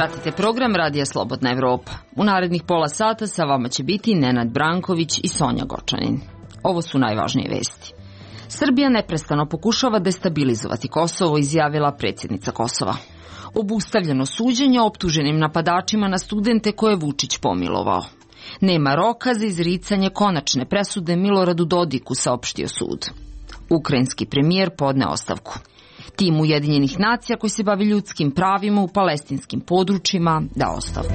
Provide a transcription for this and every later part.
Pratite program Radija Slobodna Evropa. U narednih pola sata sa vama će biti Nenad Branković i Sonja Gočanin. Ovo su najvažnije vesti. Srbija neprestano pokušava destabilizovati Kosovo, izjavila predsjednica Kosova. Obustavljeno suđenje optuženim napadačima na studente koje je Vučić pomilovao. Nema roka za izricanje konačne presude Miloradu Dodiku, saopštio sud. Ukrajinski premijer podne ostavku. Tim Ujedinjenih nacija koji se bavi ljudskim pravima u palestinskim područjima da ostavku.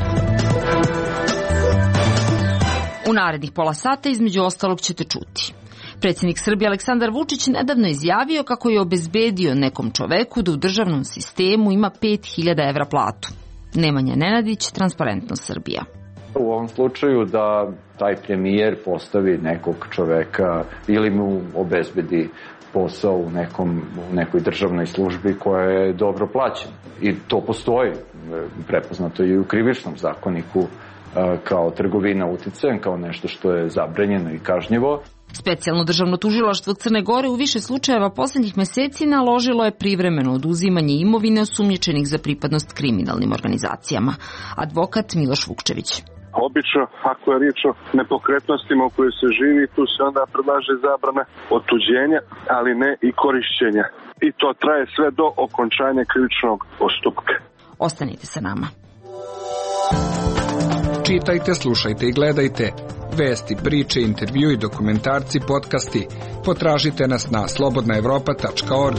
U narednih pola sata između ostalog ćete čuti. Predsjednik Srbije Aleksandar Vučić nedavno izjavio kako je obezbedio nekom čoveku da u državnom sistemu ima 5.000 evra platu. Nemanja Nenadić, Transparentnost Srbija. U ovom slučaju da taj premijer postavi nekog čoveka ili mu obezbedi posao u nekoj državnoj službi koja je dobro plaćena. I to postoji, prepoznato i u krivičnom zakoniku kao trgovina uticajem, kao nešto što je zabranjeno i kažnjivo. Specijalno državno tužilaštvo Crne Gore u više slučajeva poslednjih meseci naložilo je privremeno oduzimanje imovine osumnjičenih za pripadnost kriminalnim organizacijama. Advokat Miloš Vukčević. Obično, ako je riječ o nepokretnostima u kojoj se živi, tu se onda predlaže zabrana otuđenja, ali ne i korišćenja. I to traje sve do okončanja krivičnog postupka. Ostanite sa nama. Čitajte, slušajte i gledajte. Vesti, priče, intervjui, dokumentarci, podcasti. Potražite nas na slobodnaevropa.org.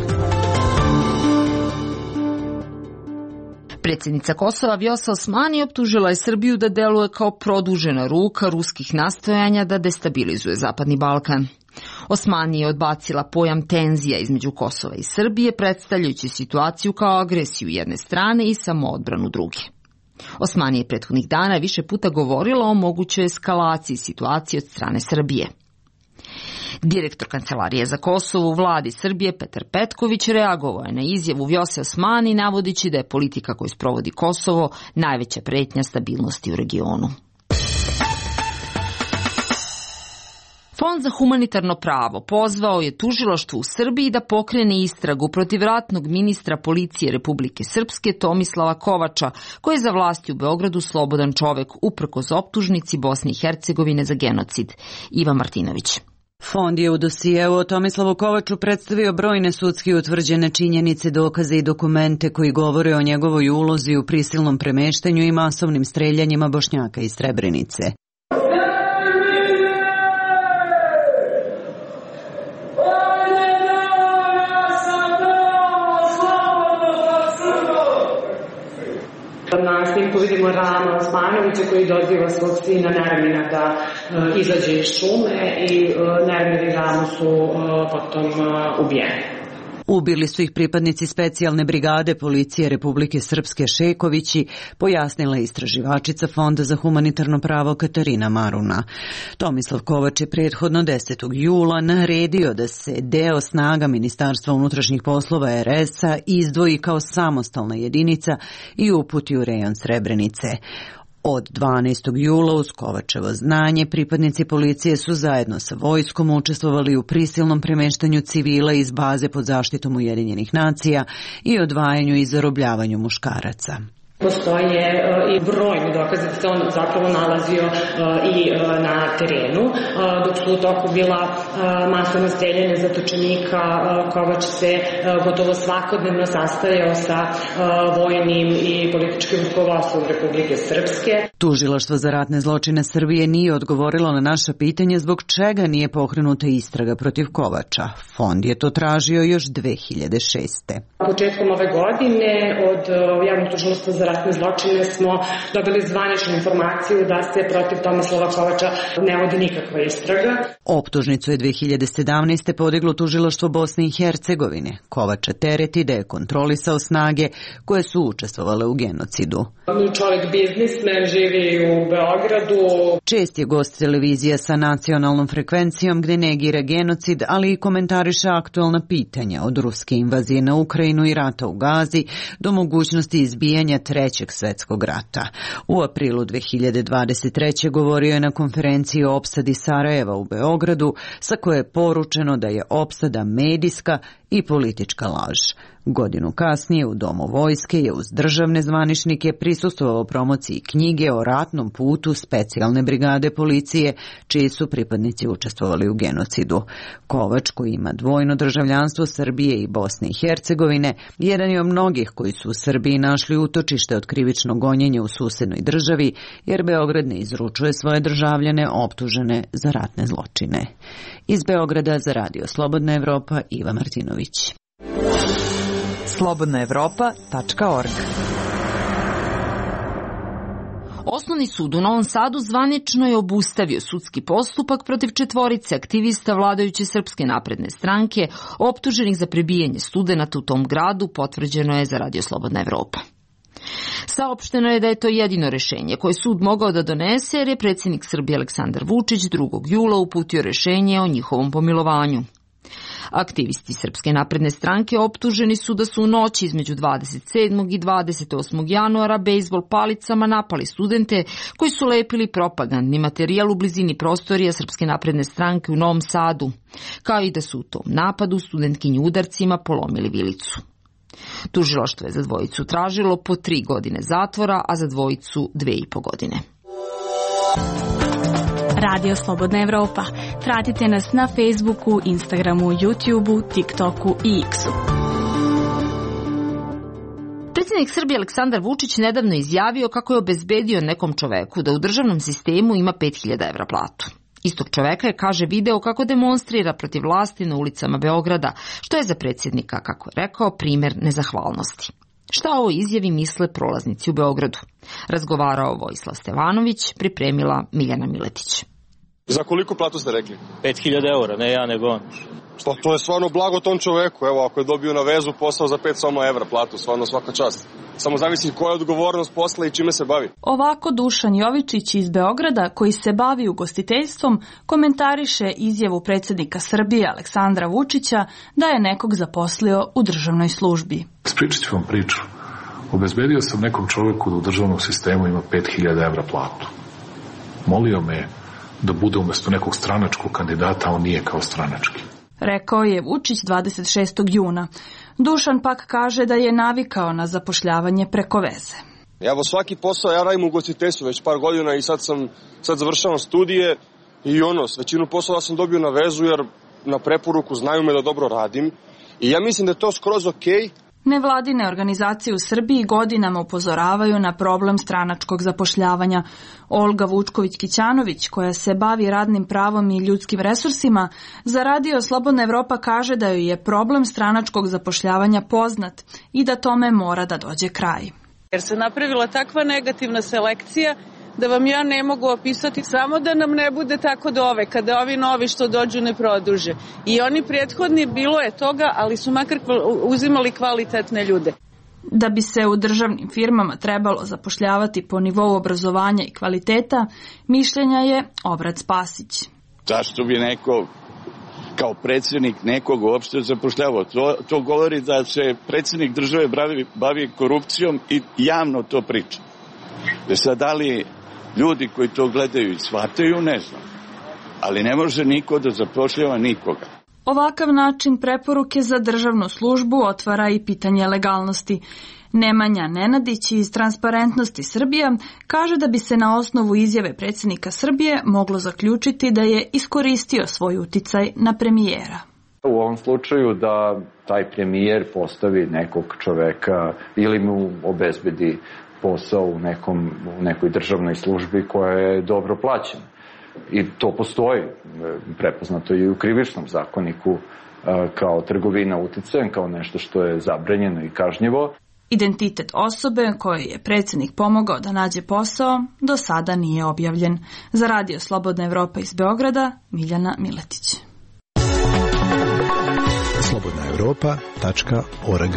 Predsjednica Kosova Vjosa Osmani optužila je Srbiju da deluje kao produžena ruka ruskih nastojanja da destabilizuje Zapadni Balkan. Osmani je odbacila pojam tenzija između Kosova i Srbije, predstavljajući situaciju kao agresiju jedne strane i samoodbranu druge. Osmani je prethodnih dana više puta govorila o mogućoj eskalaciji situacije od strane Srbije. Direktor Kancelarije za Kosovo u vladi Srbije Petar Petković reagovao je na izjavu Vjose Osmani navodići da je politika koju sprovodi Kosovo najveća pretnja stabilnosti u regionu. Fond za humanitarno pravo pozvao je tužilaštvo u Srbiji da pokrene istragu protiv ratnog ministra policije Republike Srpske Tomislava Kovača, koji je za vlasti u Beogradu slobodan čovek uprkos optužnici Bosne i Hercegovine za genocid. Iva Martinović. Fond je u dosijeu o Tomislavu Kovaču predstavio brojne sudski utvrđene činjenice, dokaze i dokumente koji govore o njegovoj ulozi u prisilnom premeštanju i masovnim streljanjima Bošnjaka iz Srebrenice. Na snimku vidimo Rama Osmanovića koji doziva svog sina Nermina da izađe iz šume i Nermin i Ramo su potom ubijeni. Ubili su ih pripadnici specijalne brigade policije Republike Srpske Šekovići, pojasnila istraživačica Fonda za humanitarno pravo Katarina Maruna. Tomislav Kovač je prethodno 10. jula naredio da se deo snaga Ministarstva unutrašnjih poslova RS-a izdvoji kao samostalna jedinica i uputi u rejon Srebrenice. Od 12. jula uz Kovačevo znanje pripadnici policije su zajedno sa vojskom učestvovali u prisilnom premeštanju civila iz baze pod zaštitom Ujedinjenih nacija i odvajanju i zarobljavanju muškaraca. Postoje i brojni dokazi da se on zapravo nalazio i na terenu. Dok su u toku bila masovna streljanja zatočenika, Kovač se gotovo svakodnevno sastajao sa vojnim i političkim rukovodstvom Republike Srpske. Tužilaštvo za ratne zločine Srbije nije odgovorilo na naša pitanja zbog čega nije pokrenuta istraga protiv Kovača. Fond je to tražio još 2006. Početkom ove godine od javnog tužilaštva za ratne zločine smo dobili zvaničnu informaciju da se protiv Tomislava Kovača ne vodi nikakva istraga. Optužnicu je 2017. podiglo tužilaštvo Bosne i Hercegovine. Kovača tereti da je kontrolisao snage koje su učestvovale u genocidu. Čovjek biznismen, živi u Beogradu. Čest je gost televizija sa nacionalnom frekvencijom gde negira genocid, ali i komentariše aktualna pitanja od ruske invazije na Ukrajinu i rata u Gazi do mogućnosti izbijanja Trećeg svetskog rata. U aprilu 2023. govorio je na konferenciji o opsadi Sarajeva u Beogradu, sa koje je poručeno da je opsada medijska i politička laž. Godinu kasnije u Domu vojske je uz državne zvaničnike prisustvovao promociji knjige o ratnom putu specijalne brigade policije, čiji su pripadnici učestvovali u genocidu. Kovač, koji ima dvojno državljanstvo Srbije i Bosne i Hercegovine, jedan je od mnogih koji su u Srbiji našli utočište od krivičnog gonjenja u susednoj državi, jer Beograd ne izručuje svoje državljane optužene za ratne zločine. Iz Beograda za Radio Slobodna Evropa, Iva Martinović. slobodnaevropa.org. Osnovni sud u Novom Sadu zvanično je obustavio sudski postupak protiv 4 aktivista vladajuće Srpske napredne stranke optuženih za prebijanje studenata u tom gradu, potvrđeno je za Radio Slobodna Evropa. Saopšteno je da je to jedino rešenje koje sud mogao da donese, jer je predsjednik Srbije Aleksandar Vučić 2. jula uputio rešenje o njihovom pomilovanju. Aktivisti Srpske napredne stranke optuženi su da su u noći između 27. i 28. januara bejzbol palicama napali studente koji su lepili propagandni materijal u blizini prostorija Srpske napredne stranke u Novom Sadu, kao i da su u tom napadu studentkinju udarcima polomili vilicu. Tužilaštvo je za dvojicu tražilo po 3 godine zatvora, a za dvojicu 2,5 godine. Radio Slobodna Evropa. Pratite nas na Facebooku, Instagramu, YouTubeu, TikToku i X-u. Predsjednik Srbije Aleksandar Vučić nedavno izjavio kako je obezbedio nekom čoveku da u državnom sistemu ima 5.000 evra platu. Istog čoveka je, kaže, video kako demonstrira protiv vlasti na ulicama Beograda, što je za predsjednika, kako je rekao, primjer nezahvalnosti. Šta o izjavi misle prolaznici u Beogradu? Razgovarao Vojislav Stevanović, pripremila Miljana Miletić. Za koliko platu ste rekli? 5.000 eura, ne ja nego on. Što, to je stvarno blago tom čoveku. Evo, ako je dobio na vezu posao za 5 samo evra platu, stvarno svaka čast. Samo zavisi koja je odgovornost posla i čime se bavi. Ovako Dušan Jovičić iz Beograda, koji se bavi ugostiteljstvom, komentariše izjavu predsjednika Srbije Aleksandra Vučića da je nekog zaposlio u državnoj službi. Ispričat ću vam priču. Obezbedio sam nekom čoveku da u državnom sistemu ima 5.000 evra platu. Molio me da bude umjesto nekog stranačkog kandidata, a on nije kao stranački. Rekao je Vučić 26. juna. Dušan pak kaže da je navikao na zapošljavanje preko veze. Evo, svaki posao ja radim u ugostiteljstvu već par godina i sad završavam studije i većinu poslova sam dobio na vezu jer na preporuku znaju me da dobro radim i ja mislim da je to skroz okej. Nevladine organizacije u Srbiji godinama upozoravaju na problem stranačkog zapošljavanja. Olga Vučković-Kićanović, koja se bavi radnim pravom i ljudskim resursima, za Radio Slobodna Evropa kaže da joj je problem stranačkog zapošljavanja poznat i da tome mora da dođe kraj. Jer se napravila takva negativna selekcija da vam ja ne mogu opisati, samo da nam ne bude tako do ove, kada ovi novi što dođu ne produže. I oni prethodni, bilo je toga, ali su makar uzimali kvalitetne ljude. Da bi se u državnim firmama trebalo zapošljavati po nivou obrazovanja i kvaliteta, mišljenja je Obrad Spasić. Zašto bi neko kao predsjednik nekog uopšte zapošljavao? To govori da se predsjednik države bavi korupcijom i javno to priča. Da li ljudi koji to gledaju i shvataju, ne znam. Ali ne može niko da zapošljava nikoga. Ovakav način preporuke za državnu službu otvara i pitanje legalnosti. Nemanja Nenadić iz Transparentnosti Srbija kaže da bi se na osnovu izjave predsjednika Srbije moglo zaključiti da je iskoristio svoj uticaj na premijera. U ovom slučaju da taj premijer postavi nekog čoveka ili mu obezbedi posao u nekoj državnoj službi koja je dobro plaćena. I to postoji, prepoznato i u krivičnom zakoniku kao trgovina uticajem, kao nešto što je zabranjeno i kažnjivo. Identitet osobe kojoj je predsjednik pomogao da nađe posao do sada nije objavljen. Za Radio Slobodna Evropa iz Beograda, Miljana Miletić. slobodnaevropa.org.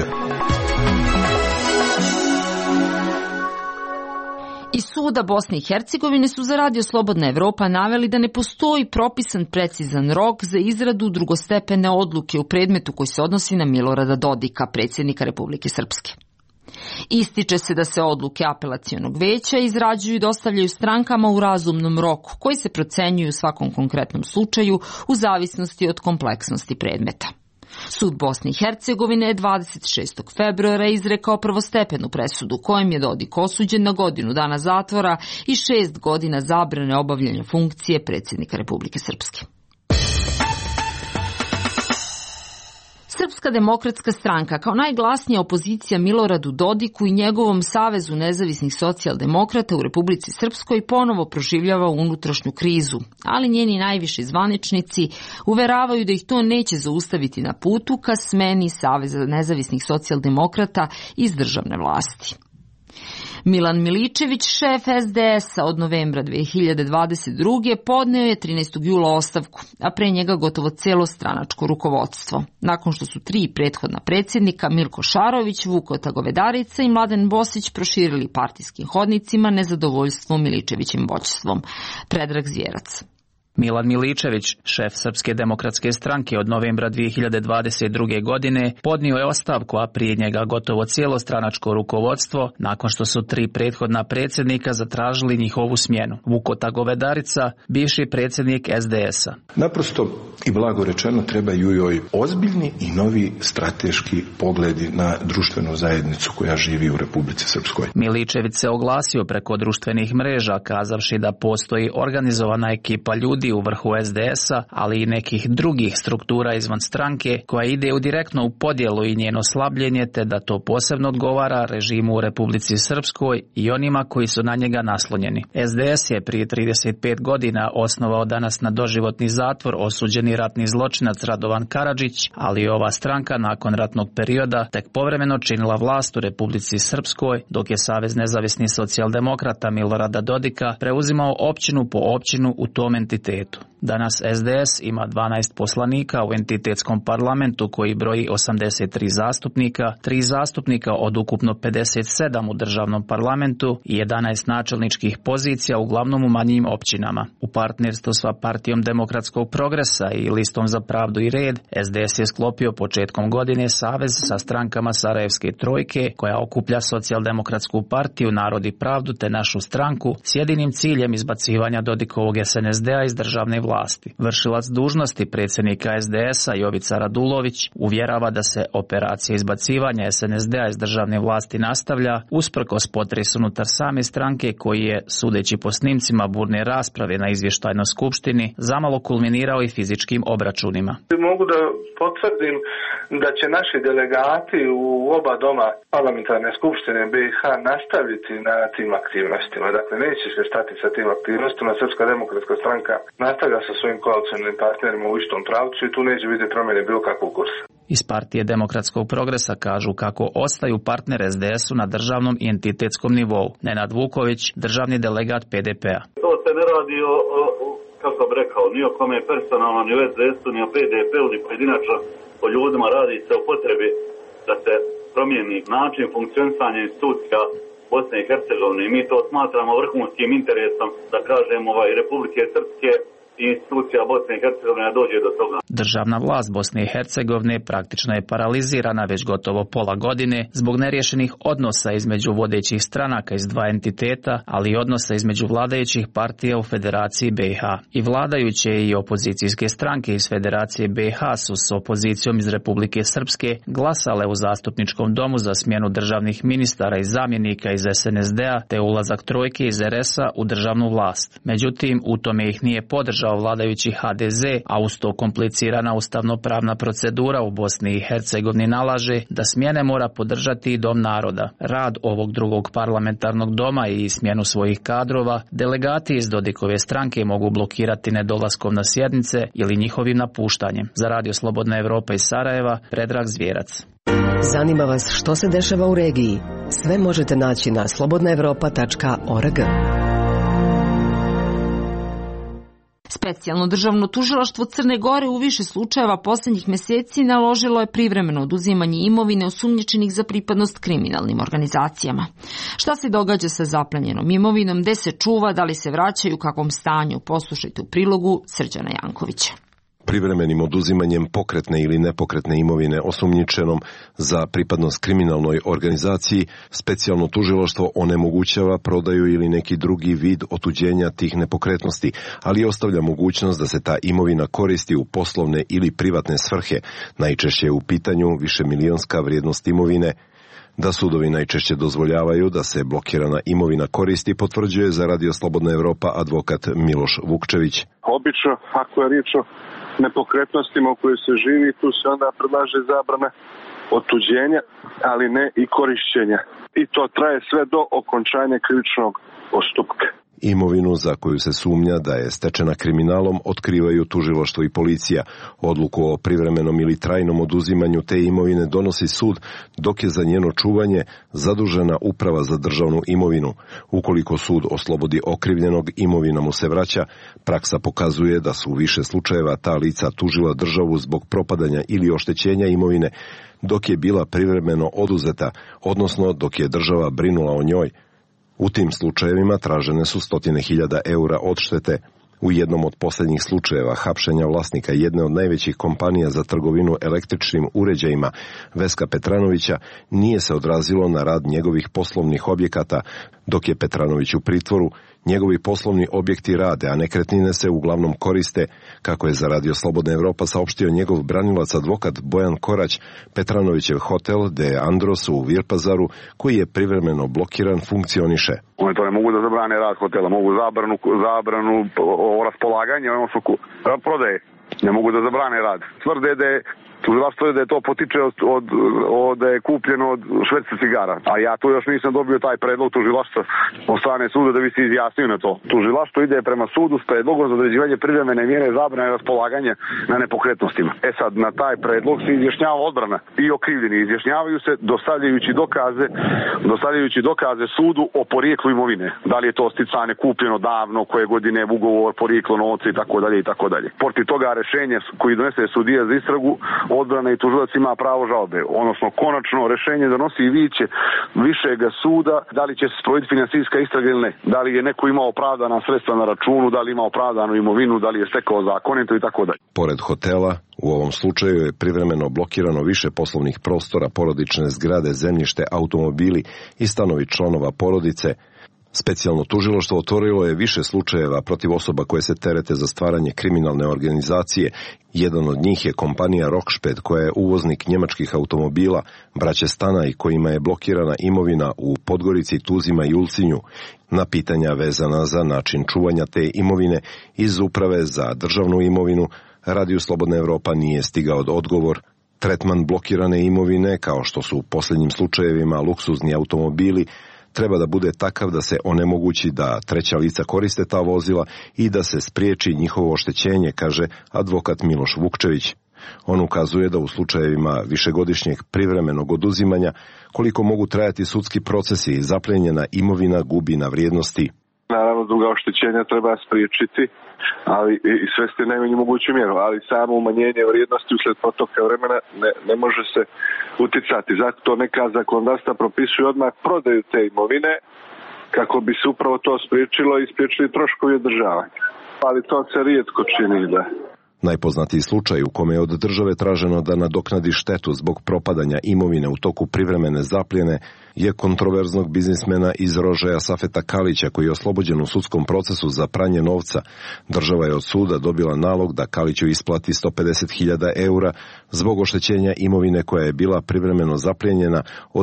Iz suda Bosne i Hercegovine su za Radio Slobodna Evropa naveli da ne postoji propisan precizan rok za izradu drugostepene odluke u predmetu koji se odnosi na Milorada Dodika, predsjednika Republike Srpske. Ističe se da se odluke apelacionog veća izrađuju i dostavljaju strankama u razumnom roku, koji se procenjuju u svakom konkretnom slučaju u zavisnosti od kompleksnosti predmeta. Sud Bosne i Hercegovine je 26. februara izrekao prvostepenu presudu kojom je Dodik osuđen na 1 godinu dana zatvora i 6 godina zabrane obavljanja funkcije predsjednika Republike Srpske. Srpska demokratska stranka kao najglasnija opozicija Miloradu Dodiku i njegovom Savezu nezavisnih socijaldemokrata u Republici Srpskoj ponovo proživljava unutrašnju krizu, ali njeni najviši zvaničnici uveravaju da ih to neće zaustaviti na putu ka smeni Saveza nezavisnih socijaldemokrata iz državne vlasti. Milan Miličević, šef SDS-a od novembra 2022. podneo je 13. jula ostavku, a pre njega gotovo celo stranačko rukovodstvo. Nakon što su 3 prethodna predsjednika, Milko Šarović, Vukota Govedarica i Mladen Bosić, proširili partijskim hodnicima nezadovoljstvo Miličevićim vođstvom. Predrag Zvjerac. Milan Miličević, šef Srpske demokratske stranke od novembra 2022. godine, podnio je ostavku, a prije njega gotovo cijelo stranačko rukovodstvo, nakon što su 3 prethodna predsjednika zatražili njihovu smjenu. Vukota Govedarica, bivši predsjednik SDS-a. Naprosto i blago rečeno trebaju joj ozbiljni i novi strateški pogledi na društvenu zajednicu koja živi u Republici Srpskoj. Miličević se oglasio preko društvenih mreža, kazavši da postoji organizovana ekipa ljudi u vrhu SDS-a, ali i nekih drugih struktura izvan stranke koja ide direktno u podjelu i njeno slabljenje, te da to posebno odgovara režimu u Republici Srpskoj i onima koji su na njega naslonjeni. SDS je prije 35 godina osnovao danas na doživotni zatvor osuđeni ratni zločinac Radovan Karadžić, ali ova stranka nakon ratnog perioda tek povremeno činila vlast u Republici Srpskoj, dok je Savez nezavisnih socijaldemokrata Milorada Dodika preuzimao općinu po općinu u tom entitetu. Danas SDS ima 12 poslanika u entitetskom parlamentu koji broji 83 zastupnika, 3 zastupnika od ukupno 57 u državnom parlamentu i 11 načelničkih pozicija uglavnom u manjim općinama. U partnerstvu sa Partijom demokratskog progresa i Listom za pravdu i red, SDS je sklopio početkom godine savez sa strankama Sarajevske trojke, koja okuplja Socijaldemokratsku partiju, Narod i pravdu te Našu stranku s jedinim ciljem izbacivanja Dodikovog SNSD-a iz državne vlasti. Vršilac dužnosti predsjednika SDS-a Jovica Radulović uvjerava da se operacija izbacivanja SNSD-a iz državne vlasti nastavlja usprkos potresu unutar same stranke koji je, sudeći po snimcima burne rasprave na izvještajnoj skupštini, zamalo kulminirao i fizičkim obračunima. Mogu da potvrdim da će naši delegati u oba doma parlamentarne skupštine BiH nastaviti na tim aktivnostima. Dakle, neće se stati sa tim aktivnostima. Srpska demokratska stranka nastavlja sa svojim koalicionim partnerima u istom pravcu i tu neće biti promjene bilo kakvog kursa. Iz Partije demokratskog progresa kažu kako ostaju partner SDS-u na državnom i entitetskom nivou. Nenad Vuković, državni delegat PDP-a. To se ne radi kako bi rekao, ni o kome personalno, ni o SDS-u, ni o PDP-u, ni pojedinačno o ljudima, radi se o potrebi da se promijeni način funkcionisanja institucija Bosne i Hercegovine. Mi to smatramo vrhunskim interesom, da kažemo, Republike Srpske i institucija Bosne i Hercegovine dođe do toga. Državna vlast Bosne i Hercegovine praktično je paralizirana već gotovo pola godine zbog neriješenih odnosa između vodećih stranaka iz 2 entiteta, ali i odnosa između vladajućih partija u Federaciji BiH. I vladajuće i opozicijske stranke iz Federacije BiH su s opozicijom iz Republike Srpske glasale u zastupničkom domu za smjenu državnih ministara i zamjenika iz SNSD-a te ulazak trojke iz RS-a u državnu vlast. Međutim, u tome ih nije podržao vladajući HDZ, a uz to komplicirana ustavno-pravna procedura u Bosni i Hercegovini nalaže da smjene mora podržati i Dom naroda. Rad ovog drugog parlamentarnog doma i smjenu svojih kadrova delegati iz Dodikove stranke mogu blokirati nedolaskom na sjednice ili njihovim napuštanjem. Za Radio Slobodna Evropa iz Sarajeva, Predrag Zvjerac. Zanima vas što se dešava u regiji? Sve možete naći na slobodnaevropa.org. Specijalno državno tužilaštvo Crne Gore u više slučajeva posljednjih mjeseci naložilo je privremeno oduzimanje imovine osumnjičenih za pripadnost kriminalnim organizacijama. Šta se događa sa zaplenjenom imovinom, gde se čuva, da li se vraćaju, u kakvom stanju, poslušajte u prilogu Srđana Jankovića. Privremenim oduzimanjem pokretne ili nepokretne imovine osumnjičenom za pripadnost kriminalnoj organizaciji, specijalno tužilaštvo onemogućava prodaju ili neki drugi vid otuđenja tih nepokretnosti, ali ostavlja mogućnost da se ta imovina koristi u poslovne ili privatne svrhe, najčešće je u pitanju višemilionska vrijednost imovine. Da sudovi najčešće dozvoljavaju da se blokirana imovina koristi, potvrđuje za Radio Slobodna Evropa advokat Miloš Vukčević. Obično, ako je riječ o nepokretnostima u kojoj se živi, tu se onda predlaže zabrana otuđenja, ali ne i korišćenja. I to traje sve do okončanja krivičnog postupka. Imovinu za koju se sumnja da je stečena kriminalom otkrivaju tužilaštvo i policija. Odluku o privremenom ili trajnom oduzimanju te imovine donosi sud, dok je za njeno čuvanje zadužena Uprava za državnu imovinu. Ukoliko sud oslobodi okrivljenog, imovina mu se vraća. Praksa pokazuje da su u više slučajeva ta lica tužila državu zbog propadanja ili oštećenja imovine, dok je bila privremeno oduzeta, odnosno dok je država brinula o njoj. U tim slučajevima tražene su 100.000 eura odštete. U jednom od posljednjih slučajeva hapšenja vlasnika jedne od najvećih kompanija za trgovinu električnim uređajima, Veska Petranovića, nije se odrazilo na rad njegovih poslovnih objekata. Dok je Petranović u pritvoru, njegovi poslovni objekti rade, a nekretnine se uglavnom koriste. Kako je za Radio Slobodna Evropa saopštio njegov branilac advokat Bojan Korać, Petranovićev hotel De Andros u Virpazaru, koji je privremeno blokiran, funkcioniše. Oni to ne mogu da zabrane rad hotela, mogu zabranu o raspolaganje, odnosno prodaje. Ne mogu da zabrane rad. Tvrde da je tužilaštvo da je to potiče da je kupljeno od šverca cigara. A ja tu još nisam dobio taj predlog tužilaštva od strane suda da bi se izjasnio na to. Tužilaštvo ide prema sudu s predlogom za određivanje privremene mjere zabrane raspolaganja na nepokretnostima. E sad, na taj predlog se izjašnjava odbrana i okrivljeni. Izjašnjavaju se dostavljajući dokaze sudu o porijeklu imovine. Da li je to sticane kupljeno davno, koje godine ugovor, porijeklo novca i tako dalje i tako dalje. Protiv toga rešenje koji donese sudija za istragu, odbrana i tužilac ima pravo žalbe, odnosno konačno rešenje donosi i vijeće višega suda, da li će se sprovoditi finansijska istraga ili ne, da li je neko imao opravdana sredstva na računu, da li ima opravdanu imovinu, da li je stekao zakonito i tako dalje. Pored hotela, u ovom slučaju je privremeno blokirano više poslovnih prostora, porodične zgrade, zemljište, automobili i stanovi članova porodice. Specijalno tužilaštvo otvorilo je više slučajeva protiv osoba koje se terete za stvaranje kriminalne organizacije. Jedan od njih je kompanija Rokšped, koja je uvoznik njemačkih automobila, braće Stanaj, kojima je blokirana imovina u Podgorici, Tuzima i Ulcinju. Na pitanja vezana za način čuvanja te imovine iz Uprave za državnu imovinu, Radio Slobodna Evropa nije stigao odgovor. Tretman blokirane imovine, kao što su u posljednjim slučajevima luksuzni automobili, treba da bude takav da se onemogući da treća lica koriste ta vozila i da se spriječi njihovo oštećenje, kaže advokat Miloš Vukčević. On ukazuje da u slučajevima višegodišnjeg privremenog oduzimanja, koliko mogu trajati sudski procesi, zapljenjena imovina gubi na vrijednosti. Naravno, druga oštećenja treba spriječiti, ali i svesti najmanju moguću mjeru, ali samo umanjenje vrijednosti usled protoka vremena ne može se uticati. Zato neka zakonodavstva propisuju odmah prodaju te imovine kako bi se upravo to spriječilo i spriječili troškovi održavanja. Ali to se rijetko čini, da. Najpoznatiji slučaj u kome je od države traženo da nadoknadi štetu zbog propadanja imovine u toku privremene zapljene je kontroverznog biznismena iz Rožaja Safeta Kalića, koji je oslobođen u sudskom procesu za pranje novca. Država je od suda dobila nalog da Kaliću isplati 150.000 eura zbog oštećenja imovine koja je bila privremeno zapljenjena od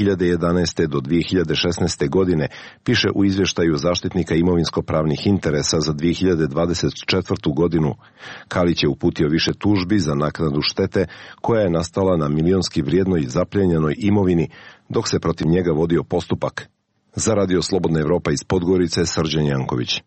2011. do 2016. godine, piše u izvještaju zaštitnika imovinsko-pravnih interesa za 2024. godinu. Kalić je uputio više tužbi za naknadu štete koja je nastala na milionski vrijednoj zapljenjenoj imovini, dok se protiv njega vodio postupak. Za Radio Slobodna Evropa iz Podgorice, Srđan Janković.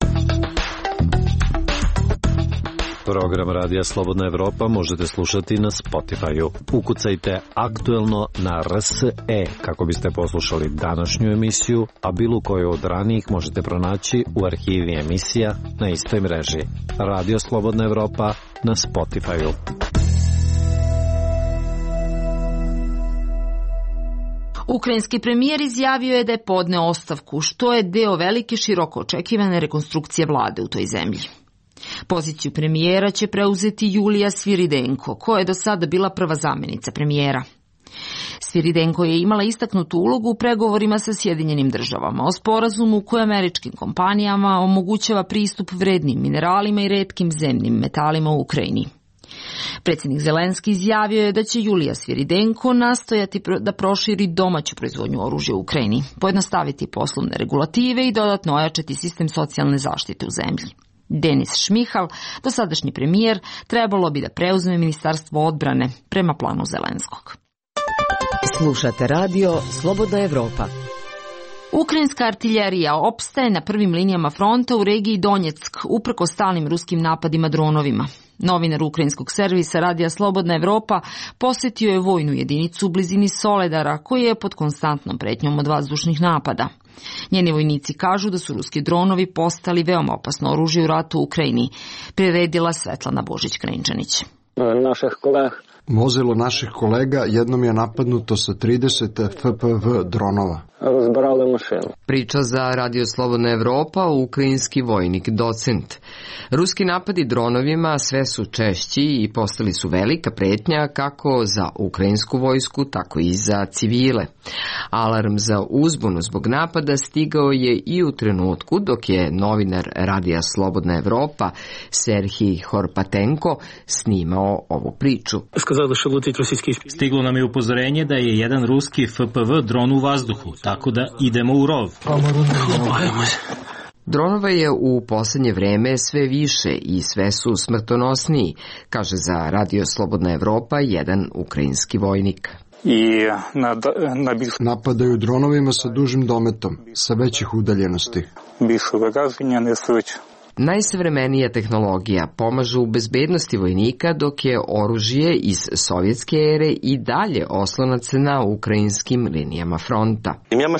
Program Radija Slobodna Evropa možete slušati na Spotify-u. Ukucajte aktuelno na RSE kako biste poslušali današnju emisiju, a bilo koju od ranijih možete pronaći u arhivi emisija na istoj mreži. Radio Slobodna Evropa na Spotify-u. Ukrajinski premijer izjavio je da je podneo ostavku, što je deo velike široko očekivane rekonstrukcije vlade u toj zemlji. Poziciju premijera će preuzeti Julija Sviridenko, koja je do sada bila prva zamjenica premijera. Sviridenko je imala istaknutu ulogu u pregovorima sa Sjedinjenim državama o sporazumu koji američkim kompanijama omogućava pristup vrednim mineralima i retkim zemnim metalima u Ukrajini. Predsjednik Zelenski izjavio je da će Julija Sviridenko nastojati da proširi domaću proizvodnju oružja u Ukrajini, pojednostaviti poslovne regulative i dodatno ojačati sistem socijalne zaštite u zemlji. Denis Šmihal, dosadašnji premijer, trebalo bi da preuzme Ministarstvo odbrane prema planu Zelenskog. Slušate radio Slobodna Evropa. Ukrajinska artiljerija opstaje na prvim linijama fronta u regiji Donjeck, uprkos stalnim ruskim napadima dronovima. Novinar ukrajinskog servisa Radija Slobodna Evropa posjetio je vojnu jedinicu u blizini Soledara, koji je pod konstantnom pretnjom od vazdušnih napada. Njeni vojnici kažu da su ruski dronovi postali veoma opasno oružje u ratu u Ukrajini, priredila Svetlana Božić-Krenčanić. Vozilo naših kolega jednom je napadnuto sa 30 FPV dronova. Priča za Radio Slobodna Evropa ukrajinski vojnik docent. Ruski napadi dronovima sve su češći i postali su velika pretnja kako za ukrajinsku vojsku, tako i za civile. Alarm za uzbunu zbog napada stigao je i u trenutku dok je novinar Radija Slobodna Evropa Serhij Horpatenko snimao ovu priču. Stiglo nam je upozorenje da je jedan ruski FPV dron u vazduhu, tako da idemo u rov. Dronova je u posljednje vreme sve više i sve su smrtonosniji, kaže za Radio Slobodna Evropa jedan ukrajinski vojnik. Napadaju dronovima sa dužim dometom, sa većih udaljenosti. Najsavremenija tehnologija pomaže u bezbednosti vojnika, dok je oružje iz sovjetske ere i dalje oslonac na ukrajinskim linijama fronta.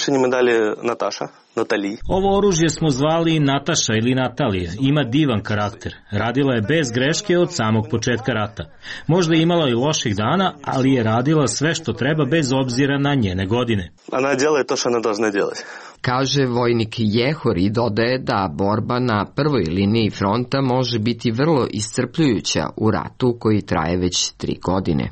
Ovo oružje smo zvali Nataša ili Natalija. Ima divan karakter. Radila je bez greške od samog početka rata. Možda je imala i loših dana, ali je radila sve što treba bez obzira na njene godine. Kaže vojnik Jehor i dodaje da borba na prvoj liniji fronta može biti vrlo iscrpljujuća u ratu koji traje već 3 godine.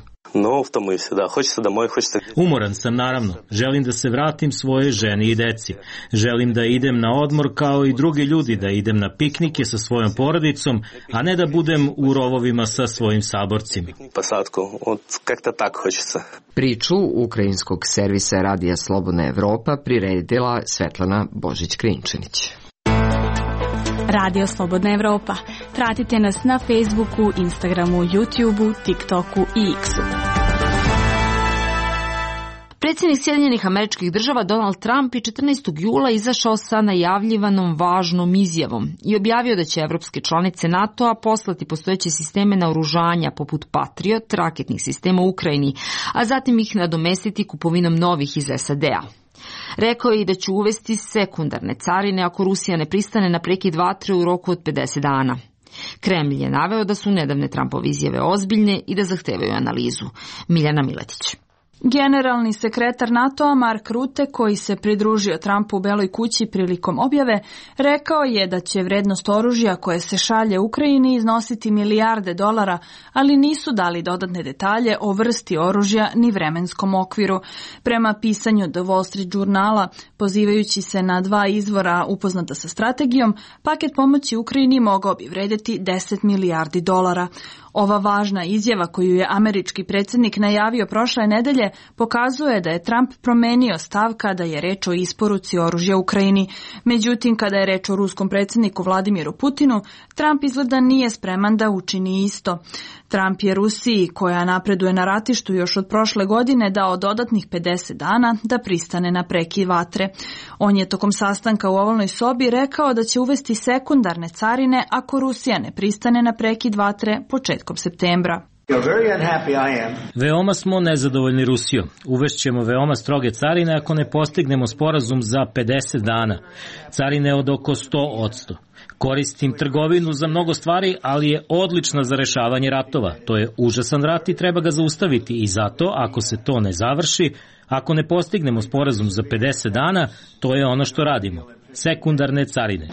Umoran sam, naravno. Želim da se vratim svojoj ženi i deci. Želim da idem na odmor kao i drugi ljudi, da idem na piknike sa svojom porodicom, a ne da budem u rovovima sa svojim saborcima. Priču ukrajinskog servisa Radija Slobodna Evropa priredila Svetlana Božić-Krenčanić. Radio Slobodna Evropa. Pratite nas na Facebooku, Instagramu, YouTubeu, TikToku i X-u. Predsjednik Sjedinjenih Američkih Država Donald Trump je 14. jula izašao sa najavljivanom važnom izjavom i objavio da će evropske članice NATO-a poslati postojeće sisteme naoružanja poput Patriot, raketnih sistema u Ukrajini, a zatim ih nadomestiti kupovinom novih iz SAD-a. Rekao je i da će uvesti sekundarne carine ako Rusija ne pristane na prekid vatre u roku od 50 dana. Kremlj je naveo da su nedavne Trumpove izjave ozbiljne i da zahtevaju analizu. Miljana Miletić. Generalni sekretar NATO-a Mark Rutte, koji se pridružio Trumpu u Beloj kući prilikom objave, rekao je da će vrednost oružja koje se šalje Ukrajini iznositi milijarde dolara, ali nisu dali dodatne detalje o vrsti oružja ni vremenskom okviru. Prema pisanju The Wall Street Journala, pozivajući se na 2 izvora upoznata sa strategijom, paket pomoći Ukrajini mogao bi vredjeti 10 milijardi dolara. Ova važna izjava koju je američki predsjednik najavio prošle nedelje pokazuje da je Trump promenio stav kada je reč o isporuci oružja Ukrajini. Međutim, kada je reč o ruskom predsjedniku Vladimiru Putinu, Trump izgleda nije spreman da učini isto. Trump je Rusiji, koja napreduje na ratištu još od prošle godine, dao dodatnih 50 dana da pristane na prekid vatre. On je tokom sastanka u ovalnoj sobi rekao da će uvesti sekundarne carine ako Rusija ne pristane na prekid vatre početkom septembra. Veoma smo nezadovoljni Rusijom. Uvešćemo veoma stroge carine ako ne postignemo sporazum za 50 dana. Carine od oko 100%. Koristim trgovinu za mnogo stvari, ali je odlična za rešavanje ratova. To je užasan rat i treba ga zaustaviti i zato, ako se to ne završi, ako ne postignemo sporazum za 50 dana, to je ono što radimo. sekundarne carine.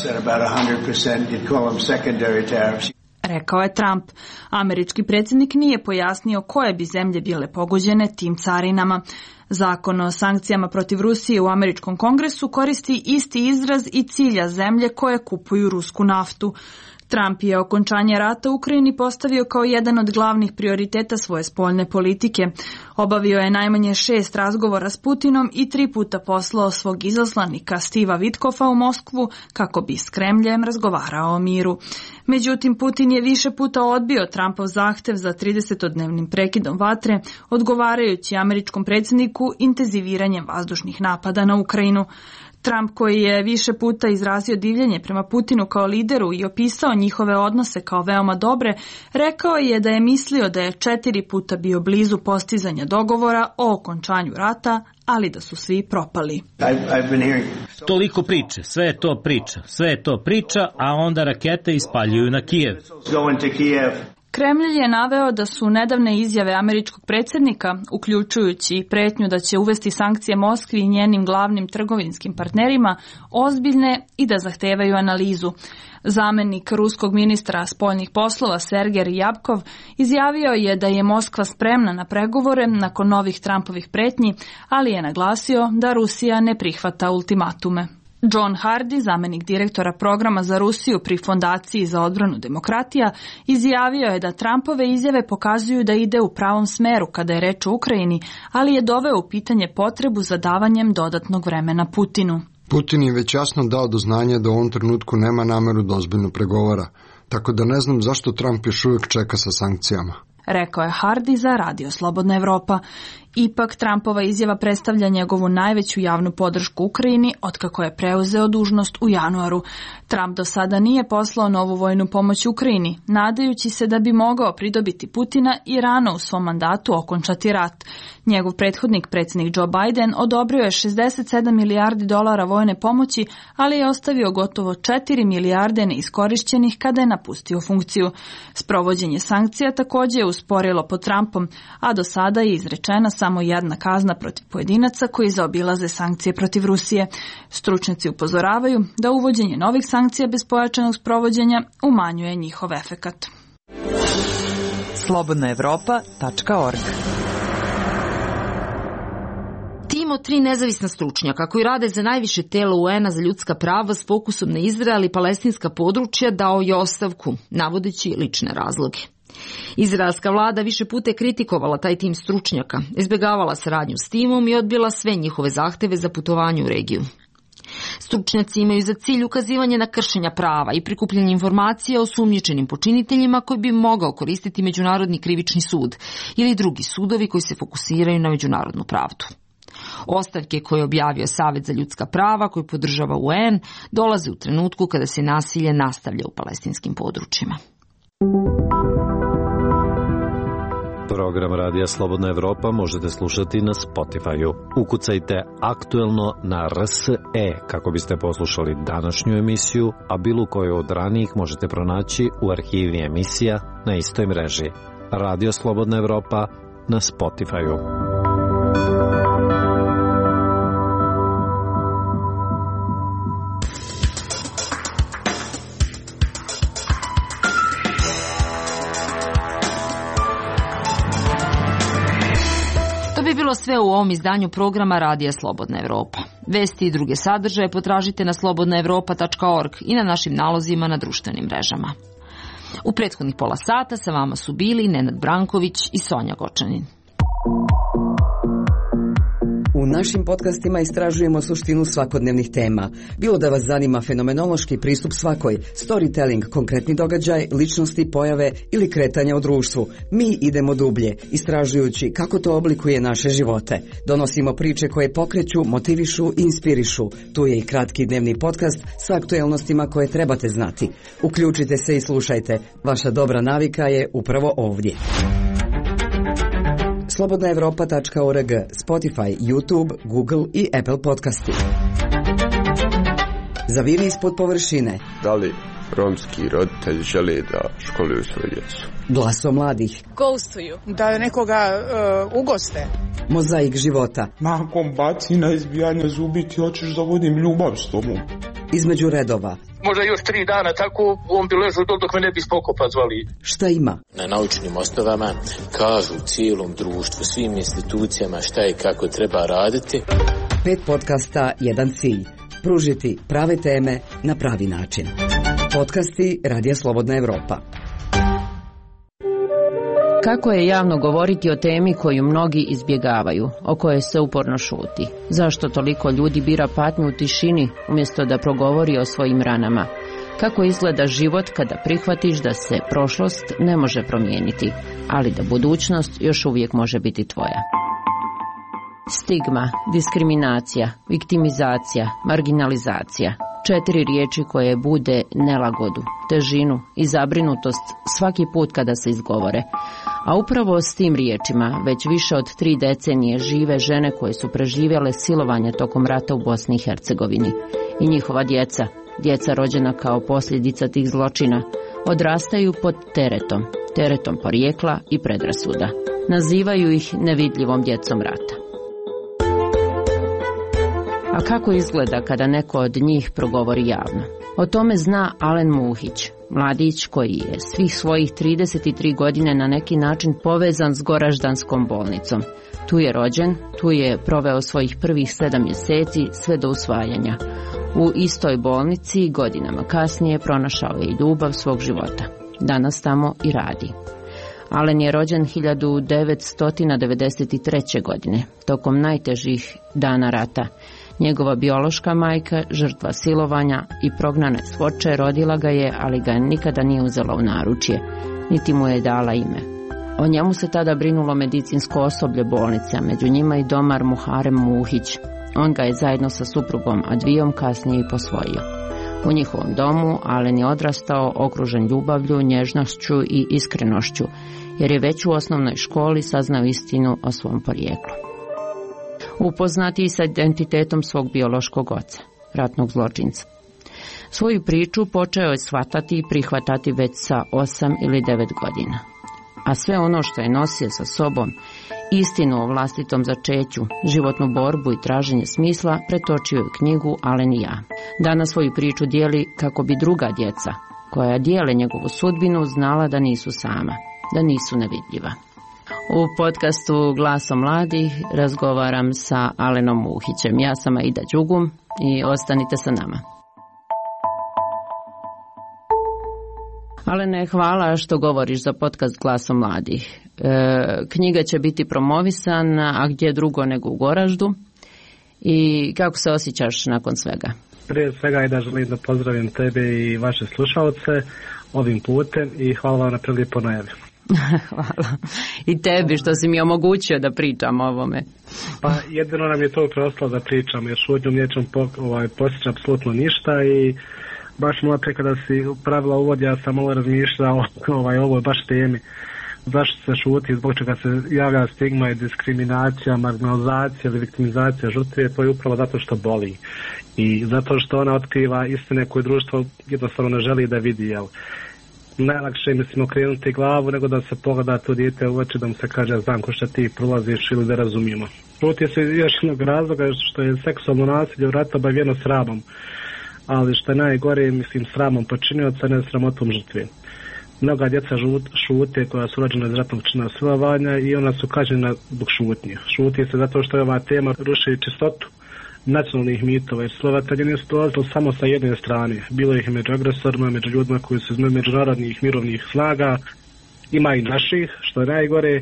Rekao je Trump. Američki predsjednik nije pojasnio koje bi zemlje bile pogođene tim carinama. Zakon o sankcijama protiv Rusije u američkom kongresu koristi isti izraz i cilja zemlje koje kupuju rusku naftu. Trump je okončanje rata u Ukrajini postavio kao jedan od glavnih prioriteta svoje spoljne politike. Obavio je najmanje 6 razgovora s Putinom i 3 puta poslao svog izaslanika Stiva Witkoffa u Moskvu kako bi s Kremljem razgovarao o miru. Međutim, Putin je više puta odbio Trumpov zahtev za 30-dnevnim prekidom vatre, odgovarajući američkom predsjedniku intenziviranjem vazdušnih napada na Ukrajinu. Trump, koji je više puta izrazio divljenje prema Putinu kao lideru i opisao njihove odnose kao veoma dobre, rekao je da je mislio da je 4 puta bio blizu postizanja dogovora o okončanju rata, ali da su svi propali. Toliko priče, sve je to priča, a onda rakete ispaljuju na Kijev. Kremlj je naveo da su nedavne izjave američkog predsjednika, uključujući i pretnju da će uvesti sankcije Moskvi i njenim glavnim trgovinskim partnerima, ozbiljne i da zahtevaju analizu. Zamenik ruskog ministra spoljnih poslova Sergej Ryabkov izjavio je da je Moskva spremna na pregovore nakon novih Trumpovih pretnji, ali je naglasio da Rusija ne prihvata ultimatume. John Hardy, zamenik direktora programa za Rusiju pri Fondaciji za odbranu demokratija, izjavio je da Trumpove izjave pokazuju da ide u pravom smeru kada je reč o Ukrajini, ali je doveo u pitanje potrebu za davanjem dodatnog vremena Putinu. Putin je već jasno dao do znanja da u ovom trenutku nema nameru da ozbiljno pregovara, tako da ne znam zašto Trump još uvijek čeka sa sankcijama. Rekao je Hardy za Radio Slobodna Evropa. Ipak Trumpova izjava predstavlja njegovu najveću javnu podršku Ukrajini otkako je preuzeo dužnost u januaru. Trump do sada nije poslao novu vojnu pomoć Ukrajini, nadajući se da bi mogao pridobiti Putina i rano u svom mandatu okončati rat. Njegov prethodnik, predsjednik Joe Biden, odobrio je $67 milijardi vojne pomoći, ali je ostavio gotovo 4 milijarde neiskorišćenih kada je napustio funkciju. Sprovođenje sankcija također je usporilo pod Trumpom, a do sada je izrečena samo jedna kazna protiv pojedinaca koji zaobilaze sankcije protiv Rusije. Stručnjaci upozoravaju da uvođenje novih sankcija bez pojačanog sprovođenja umanjuje njihov efekat. slobodnaevropa.org Tim od 3 nezavisna stručnjaka koji rade za najviše telo UN-a za ljudska prava s fokusom na Izrael i palestinska područja dao je ostavku, navodeći lične razloge. Izraelska vlada više puta je kritikovala taj tim stručnjaka, izbjegavala saradnju s timom i odbila sve njihove zahteve za putovanje u regiju. Stručnjaci imaju za cilj ukazivanje na kršenja prava i prikupljanje informacija o sumnjičenim počiniteljima koji bi mogao koristiti Međunarodni krivični sud ili drugi sudovi koji se fokusiraju na međunarodnu pravdu. Ostavke koje je objavio Savet za ljudska prava, koji podržava UN, dolaze u trenutku kada se nasilje nastavlja u palestinskim područjima. Program Radija Slobodna Evropa možete slušati na Spotify-u. Ukucajte aktuelno na RSE kako biste poslušali današnju emisiju, a bilo koju od ranijih možete pronaći u arhivi emisija na istoj mreži. Radio Slobodna Evropa na Spotify-u. Bilo sve u ovom izdanju programa Radija Slobodna Evropa. Vesti i druge sadržaje potražite na slobodnaevropa.org i na našim nalozima na društvenim mrežama. U prethodnih pola sata sa vama su bili Nenad Branković i Sonja Gočanin. U našim podcastima istražujemo suštinu svakodnevnih tema. Bilo da vas zanima fenomenološki pristup svakoj, storytelling, konkretni događaj, ličnosti, pojave ili kretanja u društvu. Mi idemo dublje, istražujući kako to oblikuje naše živote. Donosimo priče koje pokreću, motivišu i inspirišu. Tu je i kratki dnevni podcast sa aktuelnostima koje trebate znati. Uključite se i slušajte. Vaša dobra navika je upravo ovdje. slobodnaevropa.org, Spotify, YouTube, Google i Apple podcasti. Zaviri ispod površine. Da li romski roditelji žele da školuju svoju djecu. Glasom mladih. Ghostuju. Da nekoga ugoste. Mozaik života. Nakon bacina, izbijanja zubi ti hoćeš da vodim ljubav s tobom. Između redova. Možda još 3 dana tako on bi ležao dok me ne bi spokopa zvali. Šta ima? Na naučnim osnovama kažu cijelom društvu, svim institucijama šta i kako treba raditi. 5 podcasta, 1 cilj. Pružiti prave teme na pravi način. Podcasti Radija Slobodna Evropa. Kako je javno govoriti o temi koju mnogi izbjegavaju, o kojoj se uporno šuti? Zašto toliko ljudi bira patnju u tišini umjesto da progovori o svojim ranama? Kako izgleda život kada prihvatiš da se prošlost ne može promijeniti, ali da budućnost još uvijek može biti tvoja? Stigma, diskriminacija, viktimizacija, marginalizacija. 4 riječi koje bude nelagodu, težinu i zabrinutost svaki put kada se izgovore. A upravo s tim riječima već više od 3 decenije žive žene koje su preživjele silovanje tokom rata u Bosni i Hercegovini. I njihova djeca rođena kao posljedica tih zločina, odrastaju pod teretom porijekla i predrasuda. Nazivaju ih nevidljivom djecom rata. A kako izgleda kada neko od njih progovori javno? O tome zna Alen Muhić, mladić koji je svih svojih 33 godine na neki način povezan s Goraždanskom bolnicom. Tu je rođen, tu je proveo svojih prvih 7 mjeseci sve do usvajanja. U istoj bolnici godinama kasnije pronašao je i ljubav svog života. Danas tamo i radi. Alen je rođen 1993. godine, tokom najtežih dana rata. Njegova biološka majka, žrtva silovanja i prognana s Foče, rodila ga je, ali ga nikada nije uzela u naručje, niti mu je dala ime. O njemu se tada brinulo medicinsko osoblje bolnice, među njima i domar Muharem Muhić. On ga je zajedno sa suprugom Advijom kasnije i posvojio. U njihovom domu Alen je odrastao okružen ljubavlju, nježnošću i iskrenošću, jer je već u osnovnoj školi saznao istinu o svom porijeklu. Upoznati sa identitetom svog biološkog oca, ratnog zločinca. Svoju priču počeo je shvatati i prihvatati već sa 8 ili 9 godina. A sve ono što je nosio sa sobom, istinu o vlastitom začeću, životnu borbu i traženje smisla, pretočio je u knjigu Alen i ja. Danas svoju priču dijeli kako bi druga djeca, koja dijele njegovu sudbinu, znala da nisu sama, da nisu nevidljiva. U podcastu Glasom mladih razgovaram sa Alenom Muhićem. Ja sam Aida Đugum i ostanite sa nama. Alene, hvala što govoriš za podcast Glasom mladih. Knjiga će biti promovisana, a gdje drugo nego u Goraždu. I kako se osjećaš nakon svega? Prije svega Aida, želim da pozdravim tebe i vaše slušalce ovim putem i hvala vam na prilijepo najavi. Hvala. I tebi što si mi omogućio da pričam o ovome. Pa jedino nam je to preostalo da pričam, jer šutnjom nećem postići apsolutno ništa i baš malo pre kada si pravila uvod, ja sam malo razmišljao o ovoj baš temi. Zašto se šuti, zbog čega se javlja stigma i diskriminacija, marginalizacija ili viktimizacija žrtve, to je upravo zato što boli. I zato što ona otkriva istine koje društvo jednostavno ne želi da vidi, jel? Najlakše je, mislim, okrenuti glavu nego da se pogleda to dijete u oči, da mu se kaže znam ko što ti prolaziš ili da razumijemo. Šuti se još jednog razloga što je seksualno nasilje u ratu obavijeno sramom, ali što je najgore, mislim, sramom počinioca, ne sramotom žrtve. Mnoga djeca šute koja su rođena iz ratnog čina silovanja i ona su kažnjena zbog šutnje. Šuti se zato što je ova tema ruši čistotu nacionalnih mitova, jer silovatelji nisu dolazili samo sa jedne strane. Bilo ih među agresorima, među ljudima koji su iz međunarodnih mirovnih snaga, ima i naših, što je najgore.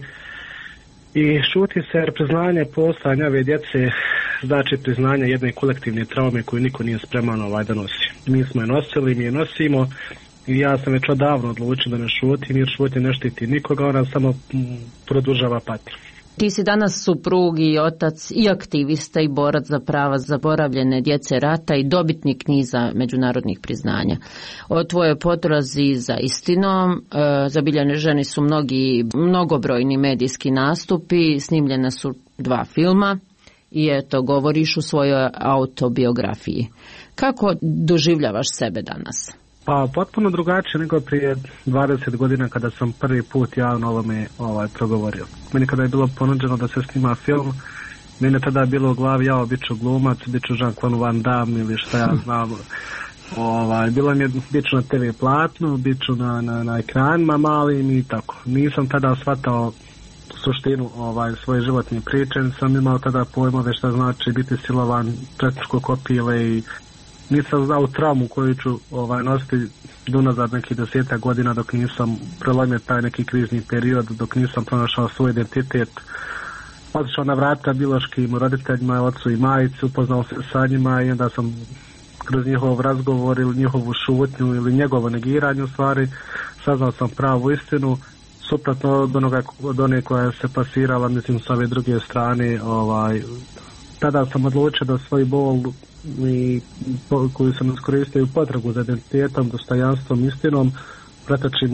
I šuti se jer priznanje postojanja ove djece znači priznanje jedne kolektivne traume koju niko nije spreman da nosi. Mi smo je nosili, mi je nosimo i ja sam već odavno odlučio da ne šutim, jer šutnja ne štiti nikoga, ona samo produžava patnju. Ti si danas suprug i otac i aktivista i borac za prava zaboravljene djece rata i dobitnik niza međunarodnih priznanja. O tvojoj potrazi za istinom zabilježeni su mnogobrojni medijski nastupi, snimljena su 2 filma i eto govoriš u svojoj autobiografiji. Kako doživljavaš sebe danas? Pa potpuno drugačije nego prije 20 godina kada sam prvi put javno ovome progovorio. Meni kada je bilo ponuđeno da se snima film, meni je tada bilo u glavi, ja bit ću glumac, bit ću Jean-Claude Van Damme ili šta ja znam. Bilo mi je, bit ću na TV platnu, bit ću na ekranima malim i tako. Nisam tada shvatao suštinu svoje životne priče, nisam imao tada pojmove šta znači biti silovan, četničko kopile i nisam znao traumu koju ću nositi unazad nekih 10 godina dok nisam prelomio taj neki krizni period, dok nisam pronašao svoj identitet. Otišao na vrata biološkim roditeljima, ocu i majici, upoznao se sa njima i onda sam kroz njihov razgovor ili njihovu šutnju ili njegovo negiranje u stvari saznao sam pravu istinu, suprotno od one koja se pasirala, mislim, s ove druge strane. Tada sam odlučio da svoj bol koju sam iskoristio u potragu za identitetom, dostojanstvom, istinom pretočim